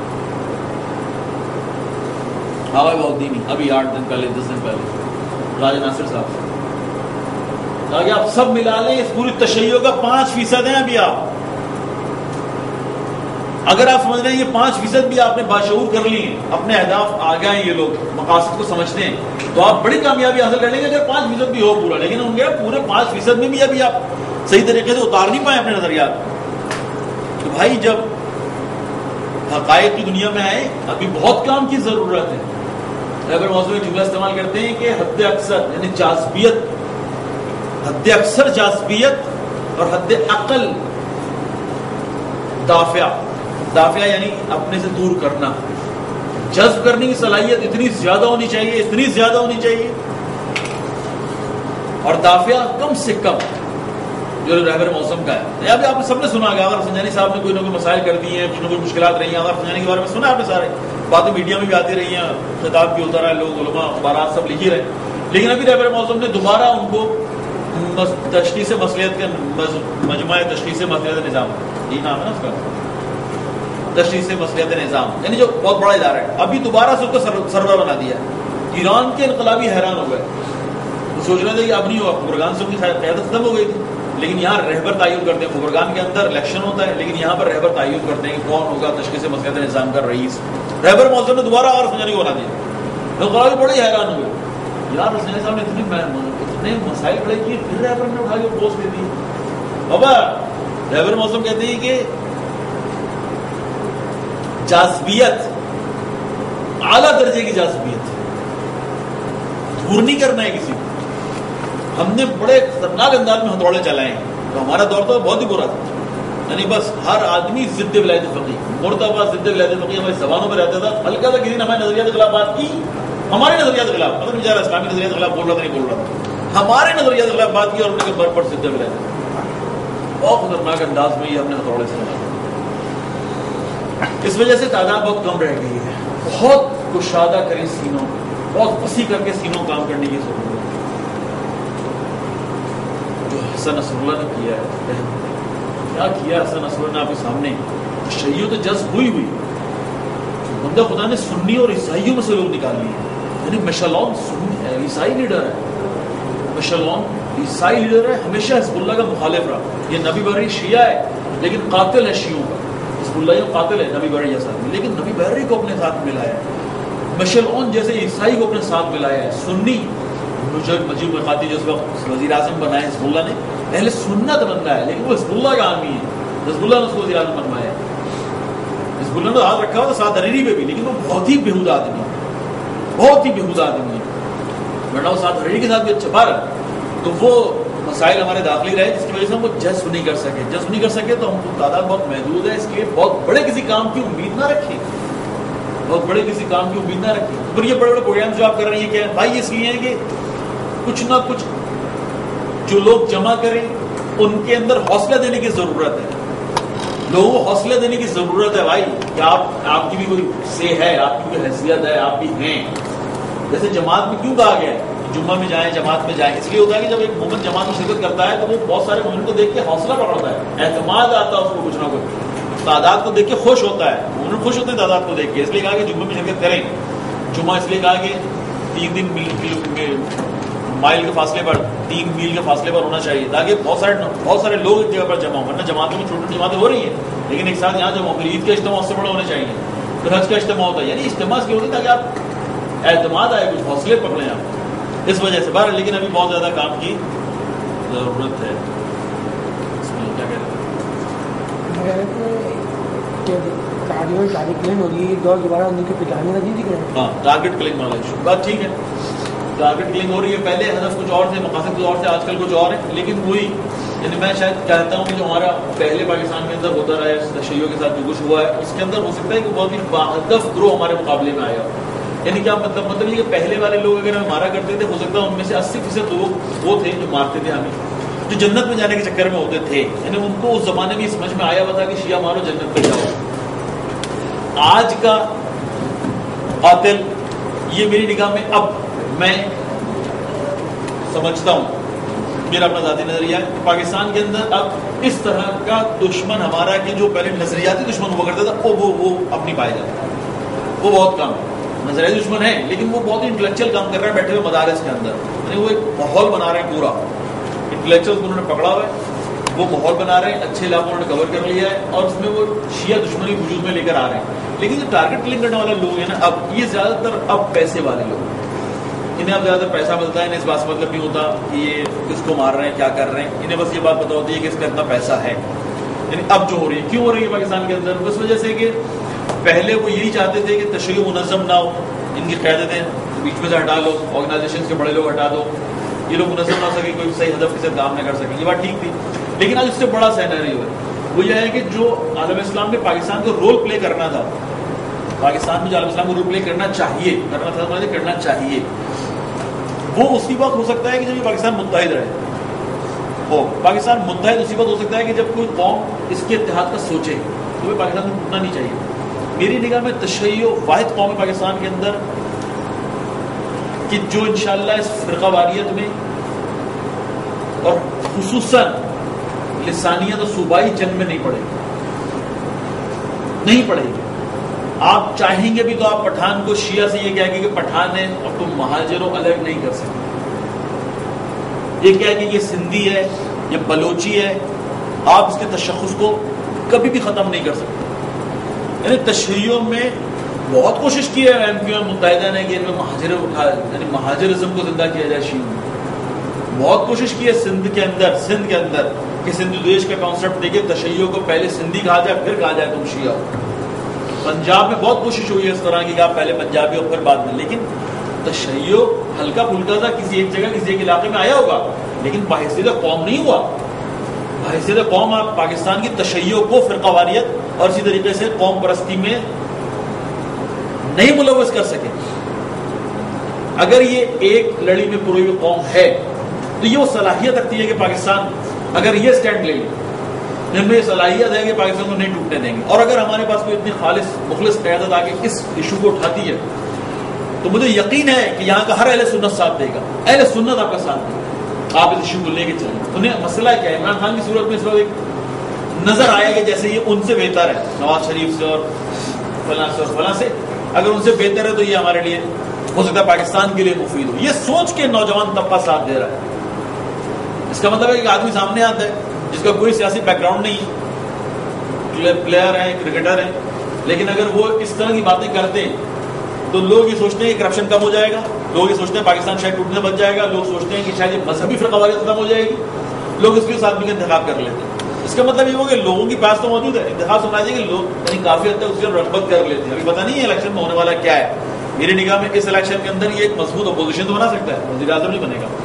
ہوا بہت دینی. ابھی آٹھ دن پہلے دس دن پہلے راجہ ناصر صاحب کہا کہ آپ سب ملا لیں اس پوری تشیع کا پانچ فیصد ہیں ابھی آپ. اگر آپ سمجھ رہے ہیں یہ پانچ فیصد بھی آپ نے باشعور کر لی ہیں، اپنے اہداف آ گئے ہیں، یہ لوگ مقاصد کو سمجھتے ہیں، تو آپ بڑی کامیابی حاصل کر لیں گے اگر پانچ فیصد بھی ہو پورا. لیکن ہوں گے پورے پانچ فیصد میں بھی ابھی آپ صحیح طریقے سے اتار نہیں پائے اپنے نظریات. تو بھائی جب حقائق کی دنیا میں آئے ابھی بہت کام کی ضرورت ہے. اگر موضوع میں جملہ استعمال کرتے ہیں کہ حد اکثر یعنی جاذبیت، حد اکثر جاذبیت اور حد عقل دافع. دافع یعنی اپنے سے دور کرنا، جذب کرنے کی صلاحیت اتنی زیادہ ہونی چاہیے، اتنی زیادہ ہونی چاہیے. اور دافع کم سے کم جو رہبر موسم کا ہے. ابھی آپ نے سب نے سنا کہ آغا سنجانی صاحب نے کوئی نہ کوئی مسائل کر دیے ہیں، کچھ نہ کوئی مشکلات رہی ہیں. آغا سنجانی کے بارے میں سنا آپ نے، سارے باتیں میڈیا میں بھی آتی رہی ہیں، خطاب بھی ہوتا رہا، لوگ علماء اخبارات سب لکھ ہی رہے. لیکن ابھی رہبر موسم نے دوبارہ ان کو تشخیص مصلحت کے مجموعہ تشخیص مصلحت نظام، یہ نام ہے نا اس کا، تشخیص مصلحت نظام، یعنی جو بہت بڑا ادارہ ہے، ابھی دوبارہ سے اس کو سربراہ بنا دیا. ایران کے انقلابی حیران ہو گئے، وہ سوچ رہے تھے کہ اب نہیں ہوگا، خبرگان سے ان کی قیادت ختم ہو گئی تھی، لیکن یہاں رہبر تعین کرتے ہیں. خبرگان کے اندر الیکشن ہوتا ہے، لیکن یہاں پر رہبر تعین کرتے ہیں کہ کون ہوگا تشخیص مصلحت نظام کا رئیس. رہبر موسم نے دوبارہ اور سنجانی کو بنا دیا. انقلابی بڑے حیران ہوئے، یار سنجانی صاحب نے اتنی اتنے مسائل کھڑے کیے، پھر رہبر نے اٹھا کے پوسٹ دے دی. بابا رہبر موسم کہتے ہیں کہ جاذبیت، اعلیٰ درجے کی جاذبیت، دور نہیں کرنا ہے کسی کو. ہم نے بڑے خطرناک انداز میں ہتھوڑے چلائے ہیں، تو ہمارا دور تو بہت ہی برا تھا. یعنی بس ہر آدمی ضد ولایت فقیہ، مرتبہ ضد ولایت فقیہ ہماری زبانوں پہ رہتا تھا. ہلکا سا کسی نے ہمارے نظریات کے خلاف بات کی، ہمارے نظریات کے خلاف، مطلب بیچارہ اسلامی نظریات کے خلاف بول رہا تھا، نہیں بول رہا تھا، ہمارے نظریات کے خلاف بات کی اور انہوں نے بر پر ضد ولایت. بہت خطرناک انداز میں یہ ہم نے ہتھوڑے سے لگا. اس وجہ سے تعداد بہت کم رہ گئی ہے. بہت کشادہ کریں سینوں، بہت وسیع کر کے سینوں کام کرنے کی ضرورت ہے. جو حسن نصر اللہ نے کیا ہے، کیا کیا حسن نصر اللہ نے آپ کے سامنے. تشیع تو جذب ہوئی ہوئی، بندہ خدا نے سنی اور عیسائیوں میں سے لوگ نکال لیے. یعنی مشلون سنی ہے، عیسائی لیڈر ہے، مشلون عیسائی لیڈر ہے، ہمیشہ حزب اللہ کا مخالف رہا. یہ نبی بری شیعہ ہے لیکن قاتل ہے شیعوں کا. حزب اللہ یہ قاتل ہے نبی بری جیسا، لیکن نبی بری کو اپنے ساتھ ملایا ہے. مشلون جیسے عیسائی کو اپنے ساتھ ملایا ہے. سنی مجید مقاتی جس وقت وزیر اعظم بنائے حزب اللہ نے، اہل سنت بننا ہے، لیکن وہ حزب اللہ کا آدمی ہے. حزب اللہ نے اس کو وزیر اعظم بنوایا ہے. حزب اللہ نے ہاتھ رکھا ہوا تھا ساتھ حریری پہ بھی، لیکن وہ بہت ہی بےہودہ آدمی ہے. بہت ہی بےحودہ آدمی ہے، ورنہ وہ ساتھ ریڈی کے ساتھ بھی اچھا بار تو وہ مسائل ہمارے داخلی رہے جس کی وجہ سے ہم وہ جذب نہیں کر سکے جذب نہیں کر سکے تو ہم تعداد بہت محدود ہے، اس لیے بہت بڑے کسی کام کی امید نہ رکھیں، بہت بڑے کسی کام کی امید نہ رکھیں۔ پر یہ بڑے بڑے پروگرام جو آپ کر رہے ہیں کیا ہے بھائی؟ اس لیے ہیں کہ کچھ نہ کچھ جو لوگ جمع کریں ان کے اندر حوصلہ دینے کی ضرورت ہے، لوگوں کو حوصلہ دینے کی ضرورت ہے بھائی کہ آپ آپ کی بھی کوئی سے ہے، آپ کی کوئی حیثیت ہے، آپ بھی ہیں۔ جیسے جماعت میں کیوں کہا گیا ہے جمعہ میں جائیں، جماعت میں جائیں؟ اس لیے ہوتا ہے کہ جب ایک مومن جماعت میں شرکت کرتا ہے تو وہ بہت سارے مومن کو دیکھ کے حوصلہ بڑھاتا ہے، اعتماد آتا ہے اس کو، کچھ نہ کچھ تعداد کو دیکھ کے خوش ہوتا ہے، مومن خوش ہوتے ہیں تعداد کو دیکھ کے، اس لیے کہا کہ جمعہ میں شرکت کریں۔ جمعہ اس لیے کہا کہ تین دن مائل کے فاصلے پر تین میل کے فاصلے پر ہونا چاہیے تاکہ بہت سارے بہت سارے لوگ ایک جگہ پر جمع ہوں، ورنہ جماعتوں میں چھوٹی جماعتیں ہو رہی ہیں لیکن ایک ساتھ یہاں جمع ہو۔ پھر عید کا اجتماع اس سے بڑا ہونا چاہیے، پھر حج کا اجتماع ہوتا ہے، یعنی اجتماع اس لیے ہوتا ہے تاکہ آپ اعتماد آئے، کچھ حوصلے پکڑیں آپ، اس وجہ سے بہر لیکن ابھی بہت زیادہ کام کی ضرورت ہے۔ اس میں کیا کہہ رہے ہیں؟ ہاں ٹارگیٹ کلنگ والا ایشو بات ٹھیک ہے، ٹارگیٹ کلنگ ہو رہی ہے، پہلے ہدف کچھ اور تھے، مقاصد کچھ اور تھے، آج کل کچھ اور ہے، لیکن وہی یعنی میں شاید چاہتا ہوں کہ جو ہمارا پہلے پاکستان کے اندر ہوتا رہا ہے تشیعوں کے ساتھ جو کچھ ہوا ہے اس کے اندر ہو سکتا ہے کہ بہت ہی باہدف گروہ ہمارے مقابلے میں آیا ہو۔ یعنی کیا مطلب مطلب یہ کہ پہلے والے لوگ اگر ہمیں مارا کرتے تھے ہو سکتا ہے ان میں سے اسی فیصد لوگ وہ تھے جو مارتے تھے ہمیں، جو جنت میں جانے کے چکر میں ہوتے تھے، یعنی ان کو اس زمانے میں سمجھ میں آیا ہوا تھا کہ شیعہ مارو جنت پہ جاؤ۔ آج کا قاتل یہ میری نگاہ میں اب میں سمجھتا ہوں، میرا اپنا ذاتی نظریہ ہے کہ پاکستان کے اندر اب اس طرح کا دشمن ہمارا کہ جو پہلے نظریاتی دشمن ہوا کرتا تھا وہ وہ اب نہیں پایا جاتا، وہ بہت کم ہے۔ نظریاتی دشمن ہے لیکن وہ بہت انٹلیکچوئل کام کر رہے ہیں بیٹھے ہوئے مدارس کے اندر، یعنی وہ ایک ماحول بنا رہے ہیں، پورا انٹلیکچوئل انہوں نے پکڑا ہوا ہے، وہ ماحول بنا رہے ہیں، اچھے علاقوں نے کور کر لیا ہے اور اس میں وہ شیعہ دشمنی وجود میں لے کر آ رہے ہیں۔ لیکن جو ٹارگیٹ کلنگ کرنے والے لوگ ہیں نا اب یہ زیادہ تر اب پیسے والے لوگ ہیں، انہیں اب زیادہ پیسہ ملتا ہے، انہیں اس بات سے مطلب نہیں ہوتا کہ یہ کس کو مار رہے ہیں، کیا کر رہے ہیں، انہیں بس یہ بات پتہ ہوتی ہے کہ اس کا اتنا پیسہ ہے۔ یعنی اب جو ہو رہی ہے کیوں ہو رہی ہے پاکستان کے اندر؟ اس وجہ سے کہ پہلے وہ یہی چاہتے تھے کہ تشیع منظم نہ ہو، ان کی قیادتیں بیچ میں سے ہٹا لو، آرگنائزیشن کے بڑے لوگ ہٹا دو، یہ لوگ منظم نہ ہو سکے، کوئی صحیح ہدف کے ساتھ کام نہ کر سکے، یہ بات ٹھیک تھی۔ لیکن آج اس سے بڑا سینیریو ہے، وہ یہ ہے کہ جو عالم اسلام نے پاکستان کو رول پلے کرنا تھا، پاکستان میں جو عالم اسلام کو رول پلے کرنا چاہیے کرنا تھا کرنا چاہیے وہ اسی وقت ہو سکتا ہے کہ جب یہ پاکستان متحد رہے ہو۔ پاکستان متحد اسی وقت ہو سکتا ہے کہ جب کوئی قوم اس کے اتحاد کا سوچے، تو وہ پاکستان کو ٹوٹنا نہیں چاہیے۔ میری نگاہ میں تشیع واحد قوم ہے پاکستان کے اندر کہ جو انشاءاللہ اس فرقہ واریت میں اور خصوصاً لسانیت اور صوبائی جنگ میں نہیں پڑے گی، نہیں پڑے گی۔ آپ چاہیں گے بھی تو آپ پٹھان کو شیعہ سے یہ کہہ گے کہ پٹھان ہے اور تم مہاجروں الگ نہیں کر سکتے، یہ کہہ کہ یہ سندھی ہے یہ بلوچی ہے، آپ اس کے تشخص کو کبھی بھی ختم نہیں کر سکتے۔ یعنی تشیعوں میں بہت کوشش کی ہے ایم کیو ایم متحدہ نے کہ ان میں مہاجر اٹھا یعنی مہاجرزم کو زندہ کیا جائے، شیعوں میں بہت کوشش کی ہے سندھ کے اندر سندھ کے اندر کہ سندھ دیش کا کانسیپٹ دے کے تشیعوں کو پہلے سندھی کہا جائے پھر کہا جائے تم شیعہ ہو۔ پنجاب میں بہت کوشش ہوئی ہے اس طرح کی کہ آپ پہلے پنجابی ہو پھر بعد میں، لیکن تشیع ہلکا پھلکا سا کسی ایک جگہ کسی ایک علاقے میں آیا ہوگا لیکن باحثیت قوم نہیں ہوا۔ باحثیت قوم آپ پاکستان کی تشیع کو فرقہ واریت اور اسی طریقے سے قوم پرستی میں نہیں ملوث کر سکے۔ اگر یہ ایک لڑی میں پروئی ہوئی قوم ہے تو یہ وہ صلاحیت رکھتی ہے کہ پاکستان اگر یہ سٹینڈ لے لے، جن میں یہ صلاحیت ہے کہ پاکستان کو نہیں ٹوٹنے دیں گے، اور اگر ہمارے پاس کوئی اتنی خالص مخلص قیادت آ کے اس ایشو کو اٹھاتی ہے تو مجھے یقین ہے کہ یہاں کا ہر اہل سنت ساتھ دے گا، اہل سنت آپ کا ساتھ دے گا، آپ اس ایشو کو لے کے چلیں۔ انہیں مسئلہ کیا ہے؟ عمران خان کی صورت میں اس وقت ایک نظر آیا کہ جیسے یہ ان سے بہتر ہے، نواز شریف سے اور فلاں سے اور فلاں سے، اگر ان سے بہتر ہے تو یہ ہمارے لیے ہو سکتا ہے پاکستان کے لیے مفید ہو، یہ سوچ کے نوجوان طبقہ ساتھ دے رہا ہے۔ اس کا مطلب ہے کہ آدمی سامنے آتا ہے جس کا کوئی سیاسی بیک گراؤنڈ نہیں ہے، پلیئر ہیں کرکٹر ہیں، لیکن اگر وہ اس طرح کی باتیں کرتے ہیں تو لوگ یہ سوچتے ہیں کہ کرپشن کم ہو جائے گا، لوگ یہ سوچتے ہیں پاکستان شاید ٹوٹنے سے بچ جائے گا، لوگ سوچتے ہیں کہ شاید یہ مذہبی فرقہ واریت ختم ہو جائے گی، لوگ اس کے ساتھ مل کے انتخاب کر لیتے ہیں۔ اس کا مطلب یہ ہو کہ لوگوں کی پاس تو موجود ہے، انتخاب سمجھ کہ لوگ یعنی کافی حد تک اس کی رغبت کر لیتے ہیں۔ ابھی پتہ نہیں ہے الیکشن میں ہونے والا کیا ہے، میری نگاہ میں اس الیکشن کے اندر یہ ایک مضبوط اپوزیشن تو بنا سکتا ہے، وزیر اعظم نہیں بنے گا۔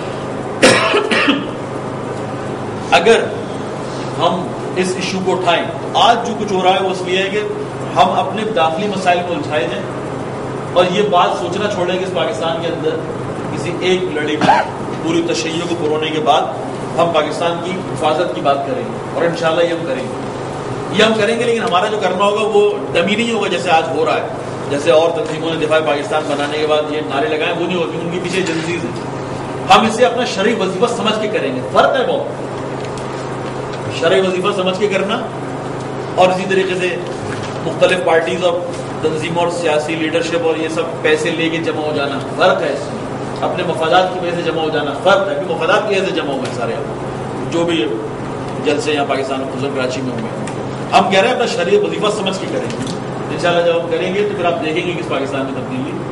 اگر ہم اس ایشو کو اٹھائیں تو آج جو کچھ ہو رہا ہے وہ اس لیے ہے کہ ہم اپنے داخلی مسائل کو الجھائے جائیں اور یہ بات سوچنا چھوڑیں کہ اس پاکستان کے اندر کسی ایک لڑی میں پوری تشیع کو پرونے کے بعد ہم پاکستان کی حفاظت کی بات کریں گے، اور انشاءاللہ یہ ہم کریں گے، یہ ہم کریں گے، لیکن ہمارا جو کرنا ہوگا وہ ڈمی نہیں ہوگا جیسے آج ہو رہا ہے، جیسے اور تنظیموں نے دفاع پاکستان بنانے کے بعد یہ نعرے لگائے وہ نہیں ہوگی، ان کے پیچھے ایجنسیز ہیں۔ ہم اسے اپنا شرعی وظیفہ سمجھ کے کریں گے، فرق ہے بہت، شرعی وظیفہ سمجھ کے کرنا اور اسی طریقے سے مختلف پارٹیز اور تنظیموں اور سیاسی لیڈرشپ اور یہ سب پیسے لے کے جمع ہو جانا، فرق ہے اس میں، اپنے مفادات کی وجہ سے جمع ہو جانا فرق ہے، کہ مفادات کی وجہ سے جمع ہو گئے سارے جو بھی جلسے یہاں پاکستان خصوصاً کراچی میں ہوں گے۔ ہم کہہ رہے ہیں اپنا شرعی وظیفہ سمجھ کے کریں گے، انشاءاللہ جب ہم کریں گے تو پھر آپ دیکھیں گے کہ اس پاکستان میں تبدیلی